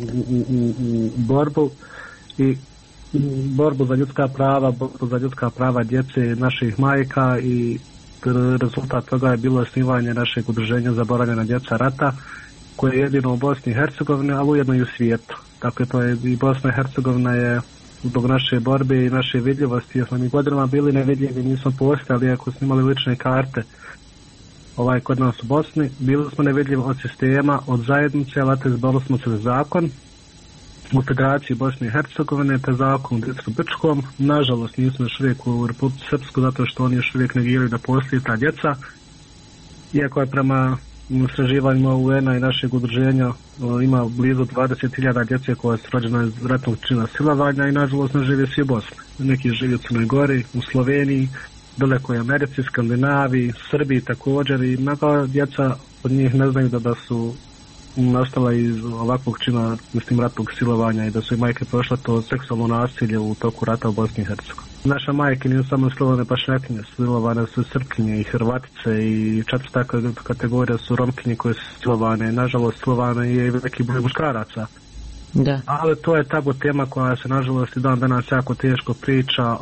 u borbu i borbu za ljudska prava djece naših majka i rezultat toga je bilo osnivanje našeg udruženja Zaboravljena djeca rata, koje je jedino u Bosni i Hercegovini, ali ujedno i u svijetu. Dakle, to je i Bosna i Hercegovina je zbog naše borbe i naše vidljivosti, jer smo mi godinama bili nevidljivi, nismo postojali, ako smo imali lične karte kod nas u Bosni, bili smo nevidljivi od sistema, od zajednice, ali izborili smo se za zakon u Federaciji Bosne i Hercegovine, te zakon u Dicru Brčkom. Nažalost, nismo još uvijek u Republici Srpsku, zato što oni još uvijek negiraju da postoji ta djeca, iako je prema istraživanjima UN-a i našeg udruženja ima blizu 20.000 djece koja su rođena iz ratnog čina silovanja i nažalost ne žive svi u Bosni. Neki žive u Crnoj Gori, u Sloveniji, daleko je Americi, Skandinaviji, Srbiji također i mnoga djeca od njih ne znaju da su nastala iz ovakvog čina, mislim, ratnog silovanja i da su i majke prošle to seksualno nasilje u toku rata u Bosni i Hercegovini. Naša majke nisu samo silovane Bošnjakinje, silovane su Srpkinje i Hrvatice i četvrta kategorija su Romkinje koje su silovane. Nažalost, silovane je i veliki broj muškaraca. Da. Ali to je tabu tema koja se nažalost i dan danas jako teško priča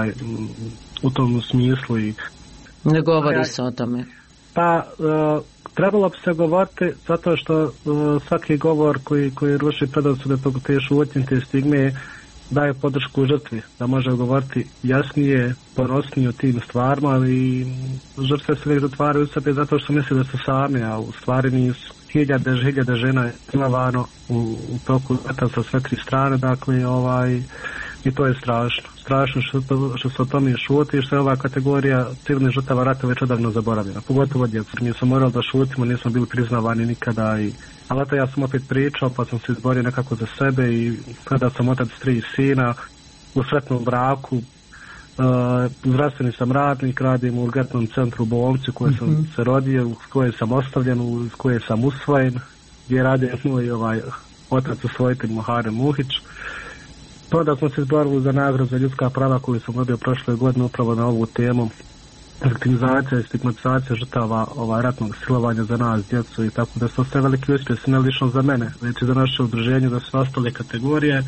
u tom smislu. I ne govori se o tome. Pa trebalo bi se govoriti zato što svaki govor koji ruši predrasude te šutnje, te stigme daje podršku žrtvi, da može govoriti jasnije, ponosnije o tim stvarima, ali žrtve se uvijek zatvaraju u sebi zato što misle da su sami, a u stvari nisu. Hiljade žena je silovano u toku rata sa sve tri strane, dakle, i to je strašno. Strašno što se o tome šuti i što je ova kategorija civilnih žrtava rata već odavno zaboravljena, pogotovo djeca. Mi smo morali da šutimo, nismo bili priznavani nikada, ali eto ja sam opet pričao, pa sam se izborio nekako za sebe i kada sam otac 3 sina u sretnom braku, zdravstveni sam radnik, radim u urgentnom centru u bolnici u kojoj sam se rodio, u kojoj sam ostavljen, u kojoj sam usvojen, gdje radi moj otac usvojitelj Muharem Muhić. To da smo se izborili za nagradu za ljudska prava koju sam dobio prošle godine upravo na ovu temu, viktimizacija i stigmatizacija žrtava ratnog silovanja za nas, djecu i tako da su sve veliki uspjesi, ne lično za mene, već i za naše udruženje, da su ostale kategorije,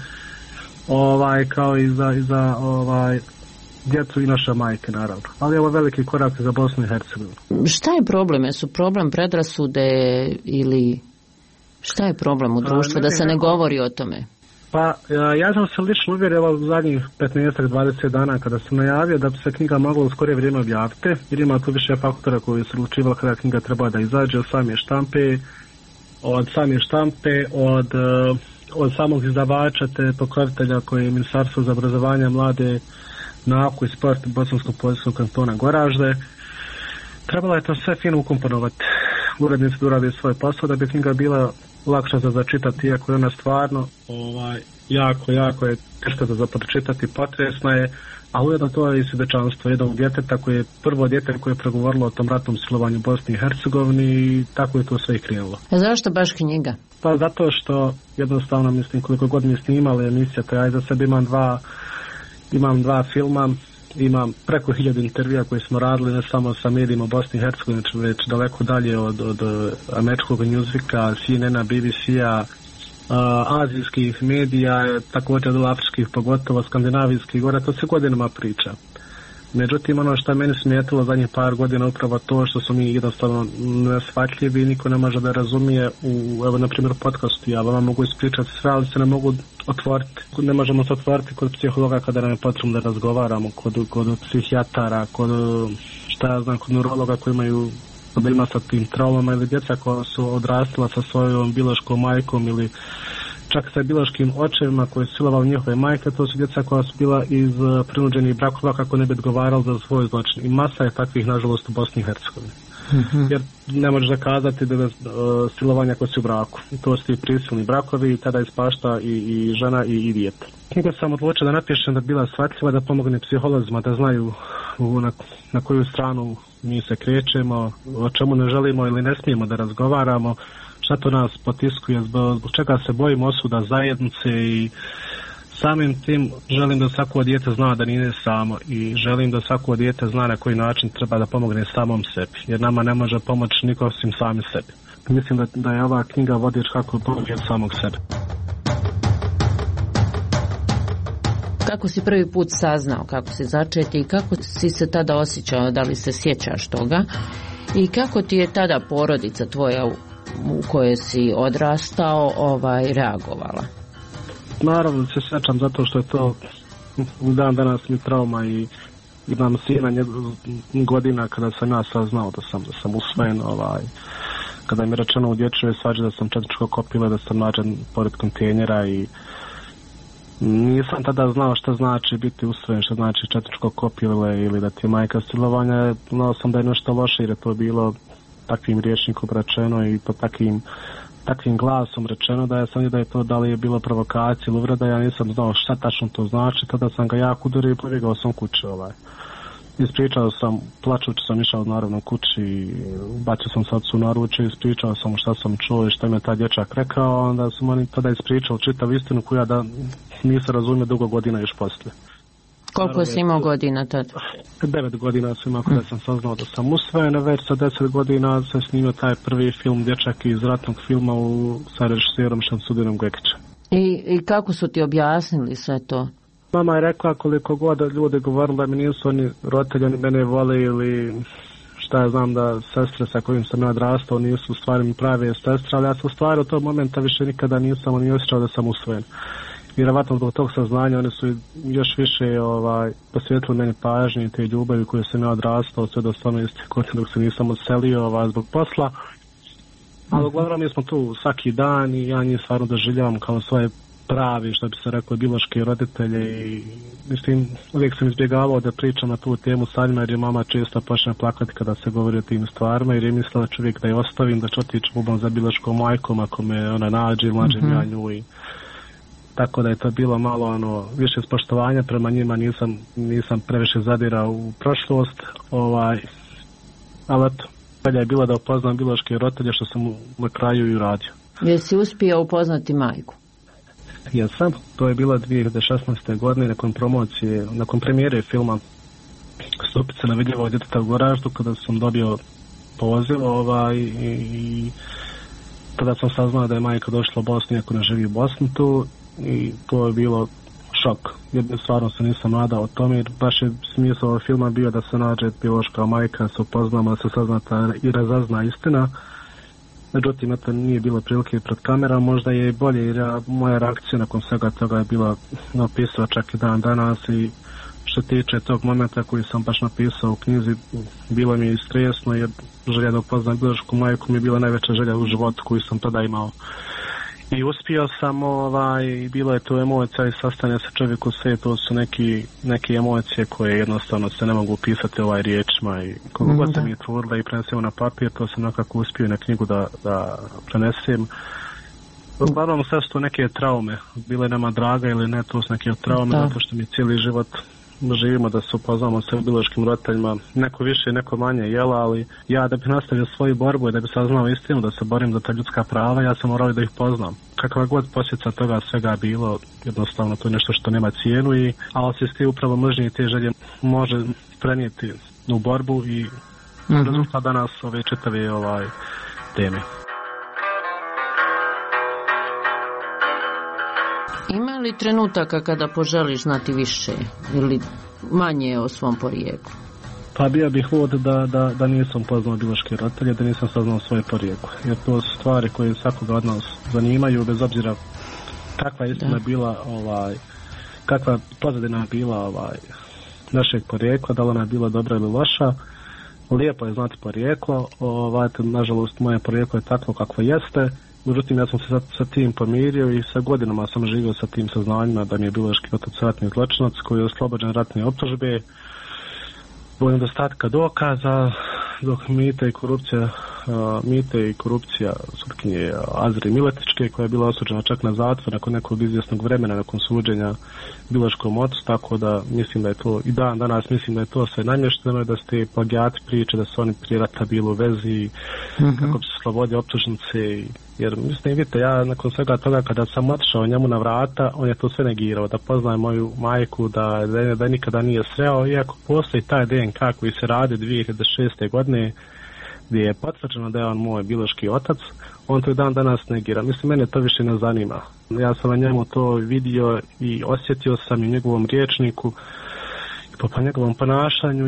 kao i za djecu i naše majke, naravno. Ali ovo je veliki korak za Bosnu i Hercegovinu. Šta je problem? Jesu problem predrasude ili šta je problem u društvu da se ne govori o tome? Pa ja sam se lično uvjerio u zadnjih 15-20 dana kada sam najavio da bi se knjiga mogla u skorije vrijeme objaviti, jer ima tu više faktora koji su odlučivali kada knjiga treba da izađe od same štampe, od samog izdavača te pokrovitelja koji je Ministarstvo za obrazovanje, mlade, nauku i sport Bosanskog područnog kantona Goražde. Trebalo je to sve fino ukomponovati. Urednici da urade svoj posao da bi knjiga bila lakša za začitati, iako je ona stvarno jako je teško za pročitati, potresna je, a ujedno to je i svjedočanstvo jednog djeteta koje je prvo dijete koje je pregovorilo o tom ratnom silovanju Bosni i Hercegovini i tako je to sve i krenulo. A zašto baš knjiga? Pa zato što jednostavno, mislim, koliko god mi snimali emisija, to ja iza sebe imam dva filma, imam preko 1000 intervjua koje smo radili ne samo sa medijima u Bosni i Hercegovini, već daleko dalje od američkog Newsweeka, CNN-a, BBC-a, azijskih medija, također od afričkih, pogotovo skandinavijskih, gore, to se godinama priča. Međutim, ono što je meni smetilo zadnjih par godina upravo to što su mi jednostavno neshvatljivi i niko ne može da razumije evo, na primjer, podcastu. Ja vama mogu ispričati sve, ali se ne mogu otvoriti. Ne možemo se otvoriti kod psihologa kada nam je potrebno da razgovaramo, kod psihijatara, kod, šta ja znam, kod neurologa koji imaju problema sa tim traumama ili djeca koja su odrastala sa svojom biološkom majkom ili čak sa biološkim očevima koji su silovali njihove majke. To su djeca koja su bila iz prinuđenih brakova kako ne bi odgovarali za svoj zločin. I masa je takvih, nažalost, u Bosni i Hercegovini. Jer ne možeš da kazati da je silovanja koji su u braku. I to su ti prisilni brakovi i tada ispašta i žena i dijete. Knjiga sam odlučio da napišem da bila shvatljiva, da pomogne psiholozima da znaju na koju stranu mi se krećemo, o čemu ne želimo ili ne smijemo da razgovaramo, šta to nas potiskuje, zbog čega se bojimo osuda zajednice i samim tim želim da svako dijete zna da nije samo i želim da svako dijete zna na koji način treba da pomogne samom sebi, jer nama ne može pomoći niko osim sami sebi. Mislim da je ova knjiga vodič kako pomoći od samog sebe. Kako si prvi put saznao kako si začeti i kako si se tada osjećao, da li se sjećaš toga i kako ti je tada porodica tvoja u kojoj si odrastao reagovala? Naravno se sjećam zato što je to dan danas mi trauma i imam sina godina kada sam ja saznao da sam usvojen, kada mi je rečeno u dječjoj svađi da sam četničko kopila, da sam nađen pored kontejnera i nisam tada znao šta znači biti usvojen, šta znači četničko kopile ili da ti je majka silovanja. Znao sam da je nešto loše jer je to bilo takvim rječnikom rečeno i po takvim glasom rečeno da je to da li je bilo provokacija ili uvreda. Ja nisam znao šta tačno to znači, tada sam ga jako udario i pobjegao sam kuće. Ispričao sam, plačući sam išao naravno kući, bacio sam se ocu naruče, ispričao sam šta sam čuo i šta mi je taj dječak rekao, onda sam oni tada ispričao čitav istinu koja da nisam razumio dugo godina još poslije. Koliko si imao godina tada? 9 godina sam imao kada sam saznao da sam usvojen, već sa 10 godina sam snimio taj prvi film Dječak iz ratnog filma sa režiserom Šamsudinom Gekićem. I kako su ti objasnili sve to? Mama je rekla koliko god ljudi govorili da mi nisu oni roditelji, oni mene vole ili šta ja znam da sestre sa kojim sam ja odrastao nisu u stvari mi prave sestre, ali ja sam u stvari od tog momenta više nikada nisam ni osjećao da sam usvojen. Vjerovatno zbog tog saznanja oni su još više posvetili meni pažnje i te ljubavi koje sam ja odrastao sve do 18 godina dok se nisam odselio zbog posla. Ali uglavnom mi smo tu svaki dan i ja njih stvarno doživljavam kao svoje pravi, što bi se reklo, biološke roditelje i mislim, uvijek sam izbjegavao da pričam na tu temu sa njima jer je mama često počne plakati kada se govori o tim stvarima jer je mislila čovjek da je ostavim, da ću otići bubam za biološkom majkom ako me ona nađe, mlađem ja nju i tako da je to bilo malo više spoštovanja prema njima, nisam previše zadirao u prošlost, ali eto, bolje je bilo da upoznam biološke roditelje što sam na kraju i uradio. Jesi uspio upoznati majku? Jesam, to je bilo 2016. godine nakon promocije, nakon premijere filma Stupice na vidljivo djeteta u Goraždu, kada sam dobio poziv i tada sam saznao da je majka došla u Bosnu iako ne živi u Bosni tu i to je bilo šok. Jedne stvarno se nisam nadao o tome jer baš je smisao ovog filma bio da se nađe biološka majka, se upoznamo, da se saznata i razazna istina. Međutim, to nije bilo prilike pred kamerom, možda je i bolje jer moja reakcija nakon svega toga je bila napisao čak i dan danas i što tiče tog momenta koji sam baš napisao u knjizi, bilo mi je stresno jer želja da upoznam biološku majku mi je bila najveća želja u životu koju sam tada imao. I uspio sam, bilo je to emocija i sastanja sa čovjeku sve, to su neke emocije koje jednostavno se ne mogu upisati riječima i koliko god se mi je trudila i prenesemo na papir, to sam nekako uspio na knjigu da prenesem. Uglavnom sve su to neke traume, bile nama draga ili ne, to su neke traume, zato što mi cijeli život živimo da se upoznamo sa biološkim roditeljima, neko više, neko manje jela, ali ja da bih nastavio svoju borbu i da bi saznao istinu, da se borim za ta ljudska prava, ja sam morao da ih poznam. Kakva god posljedica toga svega bilo, jednostavno to je nešto što nema cijenu, ali se s ti upravo mržnje i te želje može prenijeti u borbu i rezultat danas ove čitave teme. Ima Ima li trenutaka kada poželiš znati više ili manje o svom porijeklu? Pa bio bih lud da nisam poznao biološke roditelje, da nisam saznao svoje porijeklo. Jer to su stvari koje svakoga od nas zanimaju, bez obzira kakva istina bila, kakva pozadina bila našeg porijekla, da li ona je bila dobra ili loša. Lijepo je znati porijeklo, nažalost moje porijeklo je takvo kakvo jeste, međutim ja sam se sa tim pomirio i sa godinama sam živio sa tim saznanjima da mi je biološki otac ratni zločinac koji je oslobođen ratne optužbe, zbog nedostatka dokaza, dok mite i korupcija sutkinje Azri Miletičke, koja je bila osuđena čak na zatvor nakon nekog izvjesnog vremena nakon suđenja biološkom ocu, tako da mislim da je to i dan danas mislim da je to sve namješteno i da ste plagijati priče da su oni prije rata bili u vezi kako bi se slobodi optužnice, jer mislim vidite, ja nakon svega toga kada sam otišao njemu na vrata, on je to sve negirao, da poznaje moju majku, da nikada nije sreo, iako postoji taj DNK koji se radi 2006. godine gdje je potvrđeno da je on moj biološki otac, on to i dan danas negira. Mislim, mene to više ne zanima. Ja sam na njemu to vidio i osjetio sam i njegovom riječniku i po njegovom ponašanju.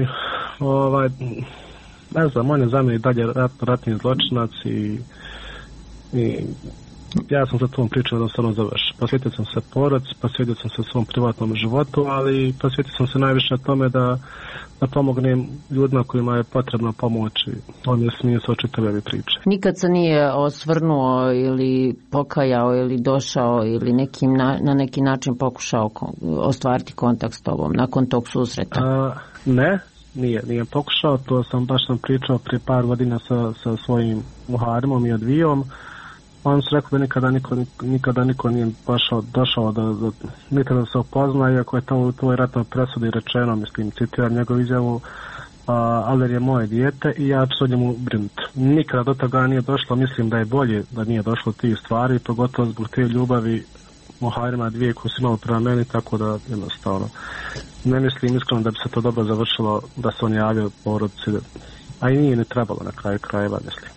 Ne znam, on je za mene i dalje ratni zločinac i ja sam za tom priču jednostavno završio. Posvetio sam se porodici, posvetio sam se svom privatnom životu, ali posvetio sam se najviše na tome da pomognem ljudima kojima je potrebno pomoći. On je smisao čitave ove priče. Nikad se nije osvrnuo ili pokajao ili došao ili na neki način pokušao ostvariti kontakt s tobom nakon tog susreta? Ne, nije pokušao. To sam pričao prije par godina sa svojim muharimom i odvijom. On su rekao da nikada niko nije došao da nikada se upozna, iako je to u tvoj ratnoj presudi rečeno, mislim, citiram njegovu izjavu, Aler je moje dijete i ja ću o njemu brinuti. Nikada do toga nije došlo, mislim da je bolje da nije došlo tih stvari, pogotovo zbog te ljubavi muharima dvije koje su imali prema meni, tako da jednostavno ne mislim iskreno da bi se to dobro završilo da se on javio porodici, a i nije ni trebalo na kraju krajeva, mislim.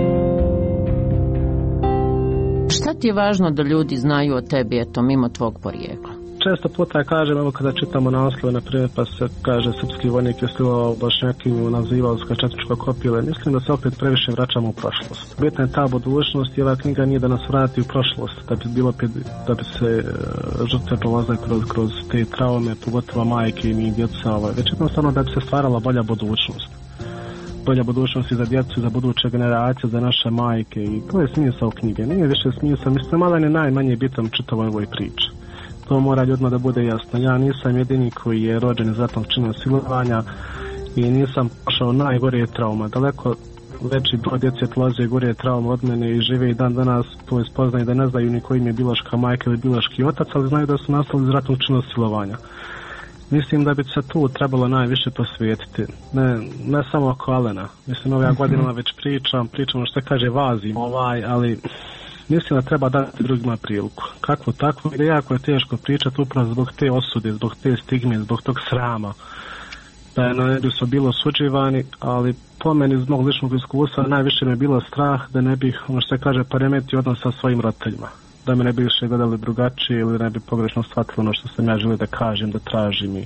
Šta ti je važno da ljudi znaju o tebi, mimo tvog porijekla? Često puta kažem, evo kada čitamo naslove, na primjer, pa se kaže srpski vojnik je stivao Bošnjakinju, nazivao se četničko kopile. Mislim da se opet previše vraćamo u prošlost. Bitna je ta budućnost i ova knjiga nije da nas vrati u prošlost, da bi se žrtve prolazile kroz te traume, pogotovo majke i djeca, već jednostavno da bi se stvarala bolja budućnost. Bolja budućnost i za djecu, za buduće generacije, za naše majke, i to je smisao knjige. Nije više smisao, mislim, malo je najmanje bitan čitavoj ovoj priči. To mora ljudima da bude jasno. Ja nisam jedini koji je rođen iz ratnog čina silovanja i nisam pošao najgore trauma. Daleko veći broj djece prolaze gore trauma od mene i žive i dan danas to spoznaju da ne znaju ni koji im je biološka majka ili biološki otac, ali znaju da su nastali iz ratnog čina silovanja. Mislim da bi se tu trebalo najviše posvetiti. Ne samo oko Alena. Mislim, ove godinama već pričamo što kaže vazim, ali mislim da treba dati drugima priliku. Kako tako, jer jako je teško pričati upravo zbog te osude, zbog te stigme, zbog tog srama. Da je na nebi su bilo osuđivani, ali po meni iz mog ličnog iskustva najviše mi je bilo strah da ne bih, što se kaže, poremetio odnos sa svojim roditeljima. Da me ne bi više gledali drugačije ili ne bi pogrešno shvatili ono što sam ja želio da kažem, da tražim i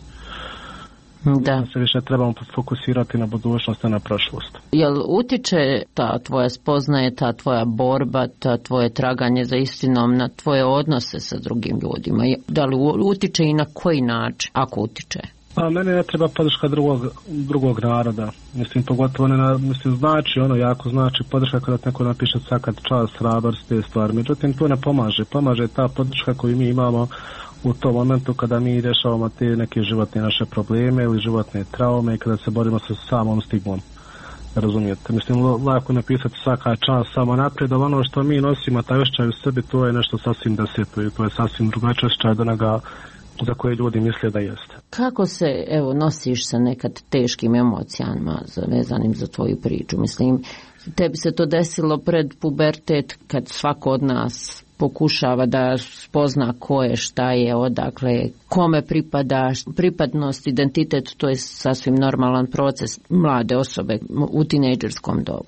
da se više trebamo fokusirati na budućnost, a na prošlost. Jel utiče ta tvoja spoznaje, ta tvoja borba, ta tvoje traganje za istinom na tvoje odnose sa drugim ljudima? Da li utiče i na koji način, ako utiče? Pa meni ne treba podrška drugog naroda. Mislim, pogotovo jako znači podrška kada neko napiše svaka čast, hrabrost, te stvari. Međutim, to ne pomaže. Pomaže ta podrška koju mi imamo u tom momentu kada mi rješavamo te neke životne naše probleme ili životne traume i kada se borimo sa samom stigmom. Razumijete? Mislim, lako napisati svaka čast samo naprijed, ali ono što mi nosimo, taj osjećaj u sebi, to je nešto sasvim deseto i to je sasvim drugačije osjećaj od onoga za koje ljudi misle da jeste. Kako se, nosiš sa nekad teškim emocijama vezanim za tvoju priču? Mislim, tebi se to desilo pred pubertet, kad svako od nas pokušava da spozna ko je, šta je, odakle, kome pripada, pripadnost, identitet, to je sasvim normalan proces mlade osobe u tinejdžerskom dobu.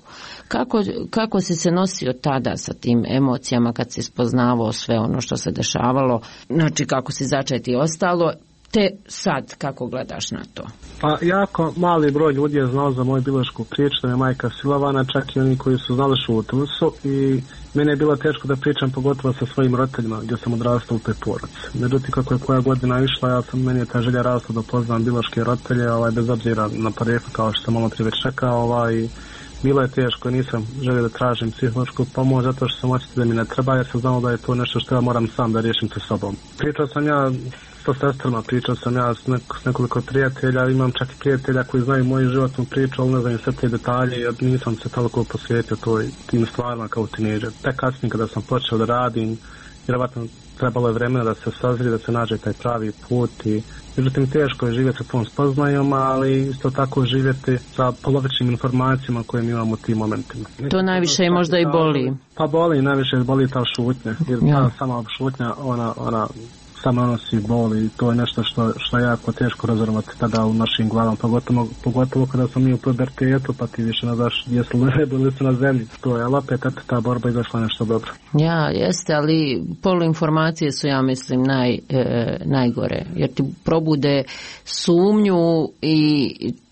Kako si se nosio tada sa tim emocijama kad si spoznavao sve ono što se dešavalo, znači kako si začet i ostalo, te sad kako gledaš na to? Pa jako mali broj ljudi je znao za moju biološku priču, da je majka silovana, čak i oni koji su znali šutili su, i mene je bilo teško da pričam, pogotovo sa svojim roditeljima gdje sam odrastao u toj porodici. Međutim, kako je koja godina išla, meni je ta želja rasla da poznam biološke roditelje, bez obzira na porijeklo, kao što sam malo prije već rekao, bilo je teško, nisam želio da tražim psihološku pomoć zato što sam osjetio da mi ne treba, jer sam znao da je to nešto što ja moram sam da riješim sa sobom. Pričao sam ja sa sestrama, pričao sam ja s nekoliko prijatelja, imam čak i prijatelja koji znaju moju životnu priču, ali ne znam sve te detalje, jer nisam se toliko posvetio tim stvarima kao tinejdžer. Tek kasnije kada sam počeo da radim, vjerovatno trebalo je vremena da se sazri, da se nađe taj pravi put, i međutim teško je živjeti sa tom spoznajom, ali isto tako živjeti sa polovičnim informacijama koje mi imamo u tim momentima. To najviše možda i boli. Pa boli, najviše boli ta šutnja, jer ta sama šutnja, ona samo nosi bol, i to je nešto što je jako teško razorvati tada u našim glavama, pogotovo kada smo mi u pubertetu, pa ti više ne znaš gdje su lebe ili su na zemlji. To je, ali opet ta borba izašla nešto dobro. Ja, jeste, ali poluinformacije su, ja mislim, najgore, jer ti probude sumnju i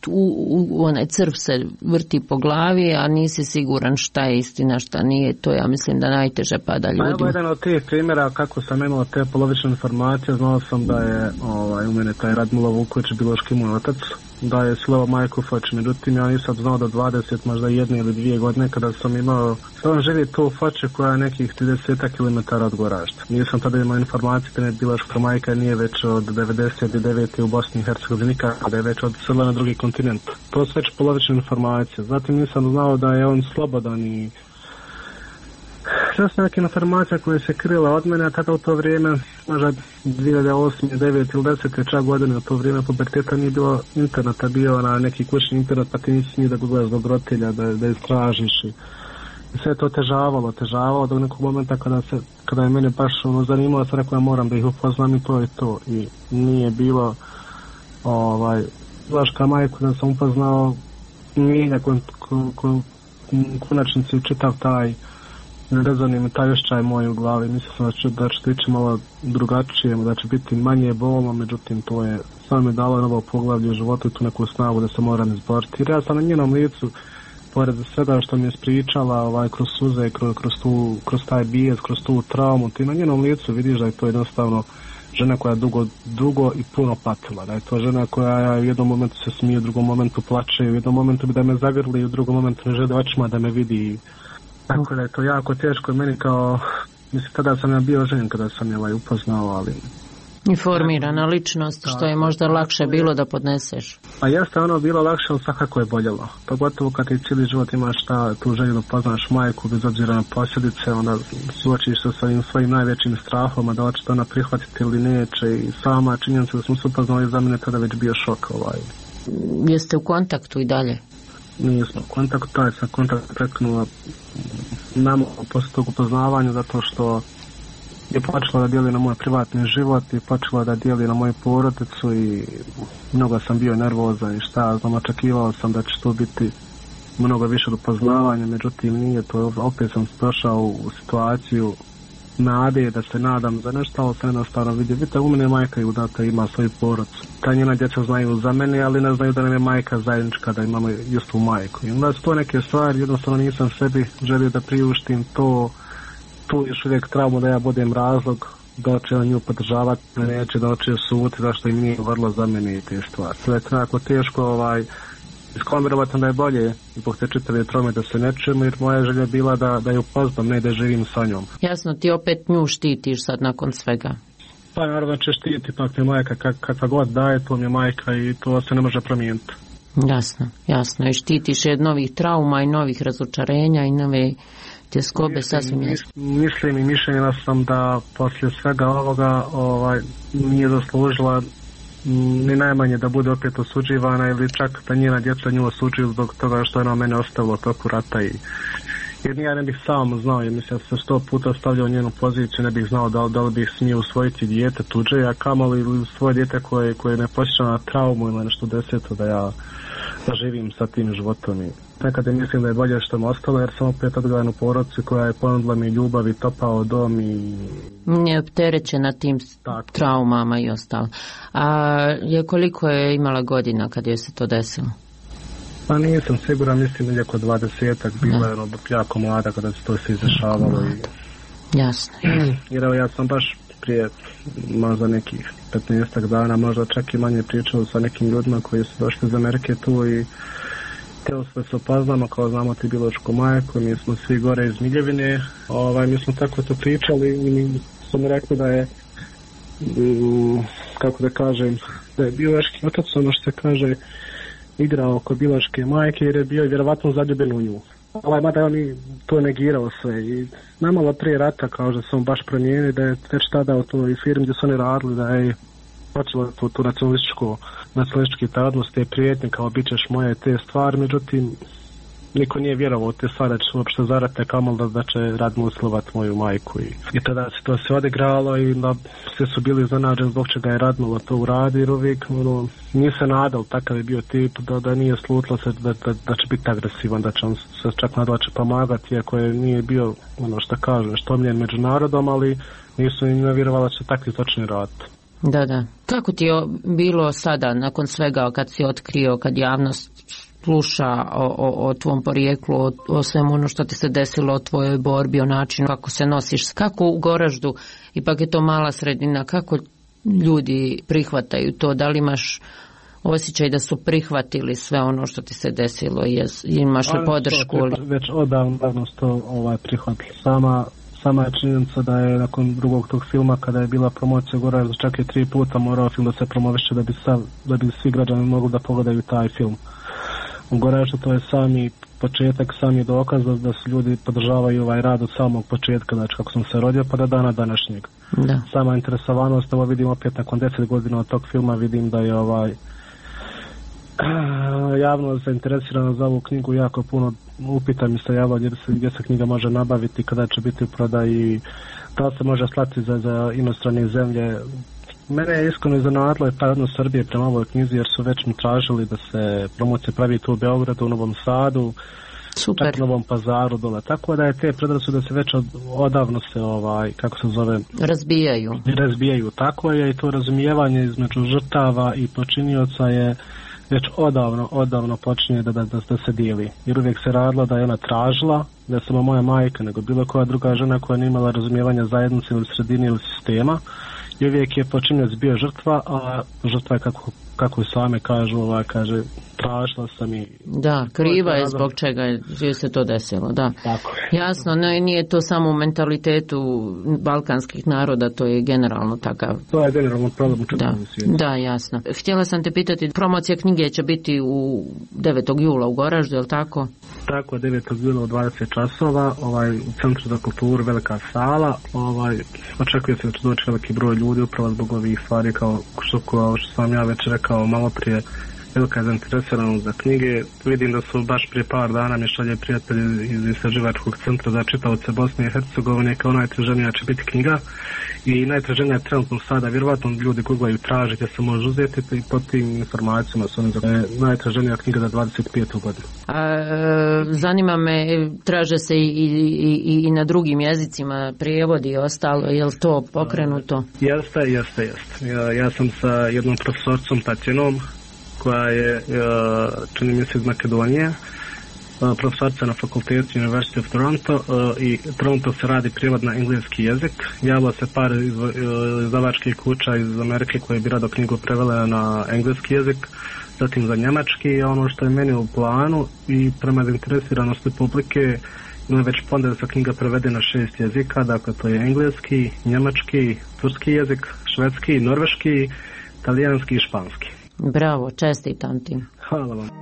onaj crv se vrti po glavi, a nisi siguran šta je istina, šta nije. To ja mislim da najteže pada ljudima. Pa evo jedan od tih primjera kako sam imao te polovične informacije, znao sam da je u mene taj Radmilo Vuković, biološki moj otac, da je silovao majku Foč. Međutim, ja nisam znao da 20, možda 1 ili 2 godine kada sam imao, on živi tu u Foči koja je nekih 30 km od Goražda. Nisam tada imao informacije da je biološka majka nije već od 99. u Bosni i Hercegovini, kada je već odselila na drugi kontinent. To su već polovične informacije. Zatim nisam znao da je on slobodan, i sve su neke informacije koje se krila od mene, a tada u to vrijeme, možda 2008, 2009 ili 10. čak godine, u to vrijeme puberteta nije bilo interneta, bio na neki kućni internet, pa ti nisi smio da googlaš zbog roditelja, da istražiš, i sve to težavalo do nekog momenta kada je mene baš zanimalo, sam rekao ja moram da ih upoznam, i to je to. I nije bilo biološka majka da sam upoznao, nije konačnici čitav taj rezonio mi taj osjećaj moj u glavi. Mislio sam da će ići malo drugačije, da će biti manje bolno, međutim to je samo mi dalo novo poglavlje u životu i tu neku snagu da se moram izboriti. Jer ja sam na njenom licu, pored svega što mi je ispričala, kroz suze, kroz taj bijes, kroz tu traumu, ti na njenom licu vidiš da je to jednostavno žena koja je dugo i puno patila, da je to žena koja u jednom momentu se smije, u drugom momentu plače, u jednom momentu bi da me zagrli, u drugom momentu ne žele očima da me vidi. Tako da je to jako teško meni kao, mislim, tada sam ja bio ženjen kada sam je upoznao, ali... Informirana ličnost, što je možda lakše bilo da podneseš. A jeste ono bilo lakše, ali svakako je boljelo. Pogotovo kad ti cijeli život imaš tu želju da poznaš majku, bez obzira na posljedice, onda suočiš se sa svojim najvećim strahom, a da li će to ona prihvatiti ili neće, i sama činjenica da smo se upoznali za mene tada već bio šok. Jeste u kontaktu i dalje? Nismo u kontaktu, taj sam kontakt prekinula nam posle tog upoznavanja, zato što je počela da dijeli na moj privatni život i počela da dijeli na moju porodicu, i mnogo sam bio nervozan i šta znam, očekivao sam da će to biti mnogo više od upoznavanja, međutim nije to, opet sam došao u situaciju nade da se nadam za nešto, ali se jednostavno vidi. Vidite, u mene je majka i udata, ima svoju porodicu. Ta njena djeca znaju za mene, ali ne znaju da nam je majka zajednička, da imamo istu majku. I onda su to neke stvari, jednostavno nisam sebi želio da priuštim to, tu još uvijek traumu da ja budem razlog da će on nju podržavati, neće da će suditi zašto im nije vrlo za mene i te stvari. To je tako teško iskomirovati, da je bolje zbog te čitave traume da se ne čujemo, jer moja želja je bila da je upoznam, ne da živim sa njom. Jasno, ti opet nju štitiš sad nakon svega. Pa naravno će štiti, pak mi majka kakva god daje, to mi je majka i to se ne može promijeniti. Jasno, i štitiš je od novih trauma i novih razočarenja i nove tjeskobe, sasvim jasno. Mislim i mišljenja sam da poslije svega ovoga nije zaslužila ni najmanje da bude opet osuđivana, ili čak da njena djeca nju osuđuju zbog toga što je ona mene ostavila toku rata, Jer ja ne bih sam znao, jer mislim da sam 100 puta stavljao njenu poziciju, ne bih znao da li bih smio usvojiti dijete tuđe, a kamoli ili svoje dijete koje me posjeća na traumu ili nešto deseto da ja živim sa tim životom. I nekada mislim da je bolje što mi ostalo, jer sam opet odgovoran u porodici koja je ponudila mi ljubav i topao dom i... Nije opterećena tim traumama i ostalo. A koliko je imala godina kad je se to desilo? Pa nisam siguran, mislim da je oko 20-ak, bila je jako mlada kada se to se izdešavalo. Jasno. Jer evo ja sam baš prije možda nekih 15 dana, možda čak i manje pričao sa nekim ljudima koji su došli iz Amerike tu i htjeli smo se upoznamo, kao znamo ti biološku majku, mi smo svi gore iz Miljevine, mi smo tako to pričali i mi su mi rekli da je, kako da kažem, da je biološki otac, ono što se kaže, igrao oko biološke majke jer je bio vjerovatno zaljubljen u nju. Mada on i to negirao sve i namalo prije rata kao da sam baš promijenio da je već tada u toj firmi gdje su oni radili da je počelo tu nacionalistički odnos, te prijetnje kao bit ćeš moje te stvari, međutim niko nije vjerovao u te stvari da će uopšte zarate kamol da će radno uslovat moju majku i tada se to se odigralo i da se su bili zanađeni zbog čega je Radmilo to uradi jer uvijek nije se nadal, takav je bio tip da nije slutilo se da će biti agresivan, da će on se čak nadal će pomagati iako je nije bio ono što kaže što omljen među narodom, ali nisu im vjerovali da će takvi zločini raditi. Da. Kako ti je bilo sada nakon svega kad si otkrio, kad javnost sluša o tvom porijeklu, o svemu ono što ti se desilo, o tvojoj borbi, o načinu kako se nosiš, kako u Goraždu, ipak je to mala sredina, kako ljudi prihvataju to, da li imaš osjećaj da su prihvatili sve ono što ti se desilo, imaš li podršku? Već odavno to prihvatili. Sama je činjenica da je nakon drugog tog filma, kada je bila promocija Goražda, čak i 3 puta morao film da se promoviše da bi svi građani mogli da pogledaju taj film. U Goraždu to je sami početak, sami dokaz da su ljudi podržavaju ovaj rad od samog početka, znači kako sam se rodio pa do dana današnjeg. Da. Sama interesovanost, ovo vidim opet nakon 10 godina od tog filma, vidim da je javno zainteresirano za ovu knjigu, jako puno upita mi se javilo gdje se knjiga može nabaviti, kada će biti u prodaji, da li se može slati za inostrane zemlje. Mene je iskreno iznenadilo je taj odnos Srbije prema ovoj knjizi jer su već mi tražili da se promocija pravi tu u Beogradu, u Novom Sadu, čak u Novom Pazaru dole. Tako da je te predrasude se već odavno se kako se zove razbijaju. Tako je i to razumijevanje između žrtava i počinioca je već odavno počinje da se dijeli. Jer uvijek se radilo da je ona tražila, da je samo moja majka, nego bilo koja druga žena koja nije imala razumijevanja zajednice ili sredine ili sistema. I uvijek je počinjec bio žrtva, a žrtva je kako same kažu, kaže tražila sam i... Da, kriva je zbog čega je se to desilo, da. Tako je. Jasno, nije to samo u mentalitetu balkanskih naroda, to je generalno takav. To je generalno problem u čitavom svijetu. Da, jasno. Htjela sam te pitati, promocija knjige će biti u 9. jula u Goraždu, je li tako? Tako, 9. jula u 20 časova, u Centru za kulturu, velika sala, očekuje se da će doći veliki broj ljudi upravo zbog ovih stvari kao što sam ja već rekao malo prije, velika je zainteresiranost za knjige. Vidim da su baš prije par dana mi šalje prijatelji iz Istraživačkog centra za čitaoce Bosne i Hercegovine kao najtraženija će biti knjiga i najtraženija je trenutno sada, vjerovatno ljudi googlaju tražite se može uzeti i pod tim informacijama su oni najtraženija knjiga za 25. godinu. Zanima me, traže se i na drugim jezicima prijevodi i ostalo, je li to pokrenuto? Jeste. Ja sam sa jednom profesorcom Tatjanom koja je, čini mi se, iz Makedonije, profesorca na fakultetu University of Toronto i trenutno se radi prijevod na engleski jezik. Javilo se par izdavačkih kuća iz Amerike koje bi rado knjigu prevele na engleski jezik, zatim za njemački, ono što je meni u planu i prema zainteresiranosti publike ima već plan da se knjiga prevede na 6 jezika, dakle to je engleski, njemački, turski jezik, švedski, norveški, talijanski i španski. Bravo, čestitam ti. Hvala vam.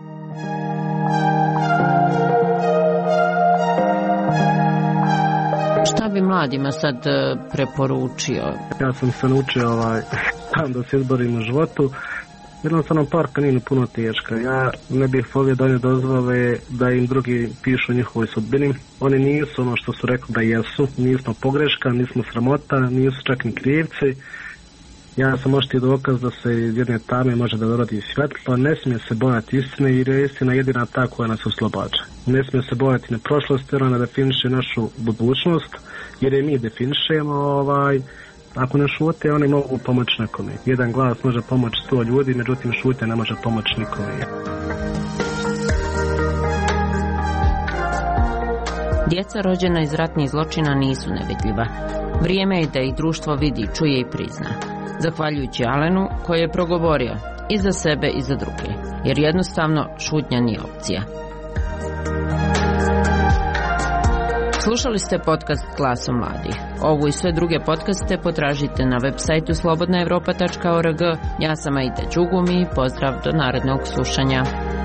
Šta bi mladima sad preporučio? Ja sam se naučio da se izborim u životu Jednostavno parka nije puno teška. Ja ne bih volio da oni dozvole da im drugi pišu o njihovoj sudbini. Oni nisu ono što su rekli da jesu. Nismo pogreška, nismo sramota, nisu čak ni krivci. Ja sam ošti dokaz da se iz jedne tame može da doradi svjetlo. Ne smije se bojati istine jer je istina jedina ta koja nas oslobađa. Ne smije se bojati na prošlost jer ona definiše našu budućnost jer je mi definišemo. Ako ne šute, oni mogu pomoći nekome. Jedan glas može pomoći 100 ljudi, međutim šutnja ne može pomoći nikome. Djeca rođena iz ratnih zločina nisu nevidljiva. Vrijeme je da ih društvo vidi, čuje i prizna. Zahvaljujući Alenu koji je progovorio i za sebe i za druge, jer jednostavno šutnja nije opcija. Slušali ste podcast Glasom mladih. Ovu i sve druge podcaste potražite na web sajtu slobodnaevropa.org. Ja sam Aida Đugum i pozdrav do narednog slušanja.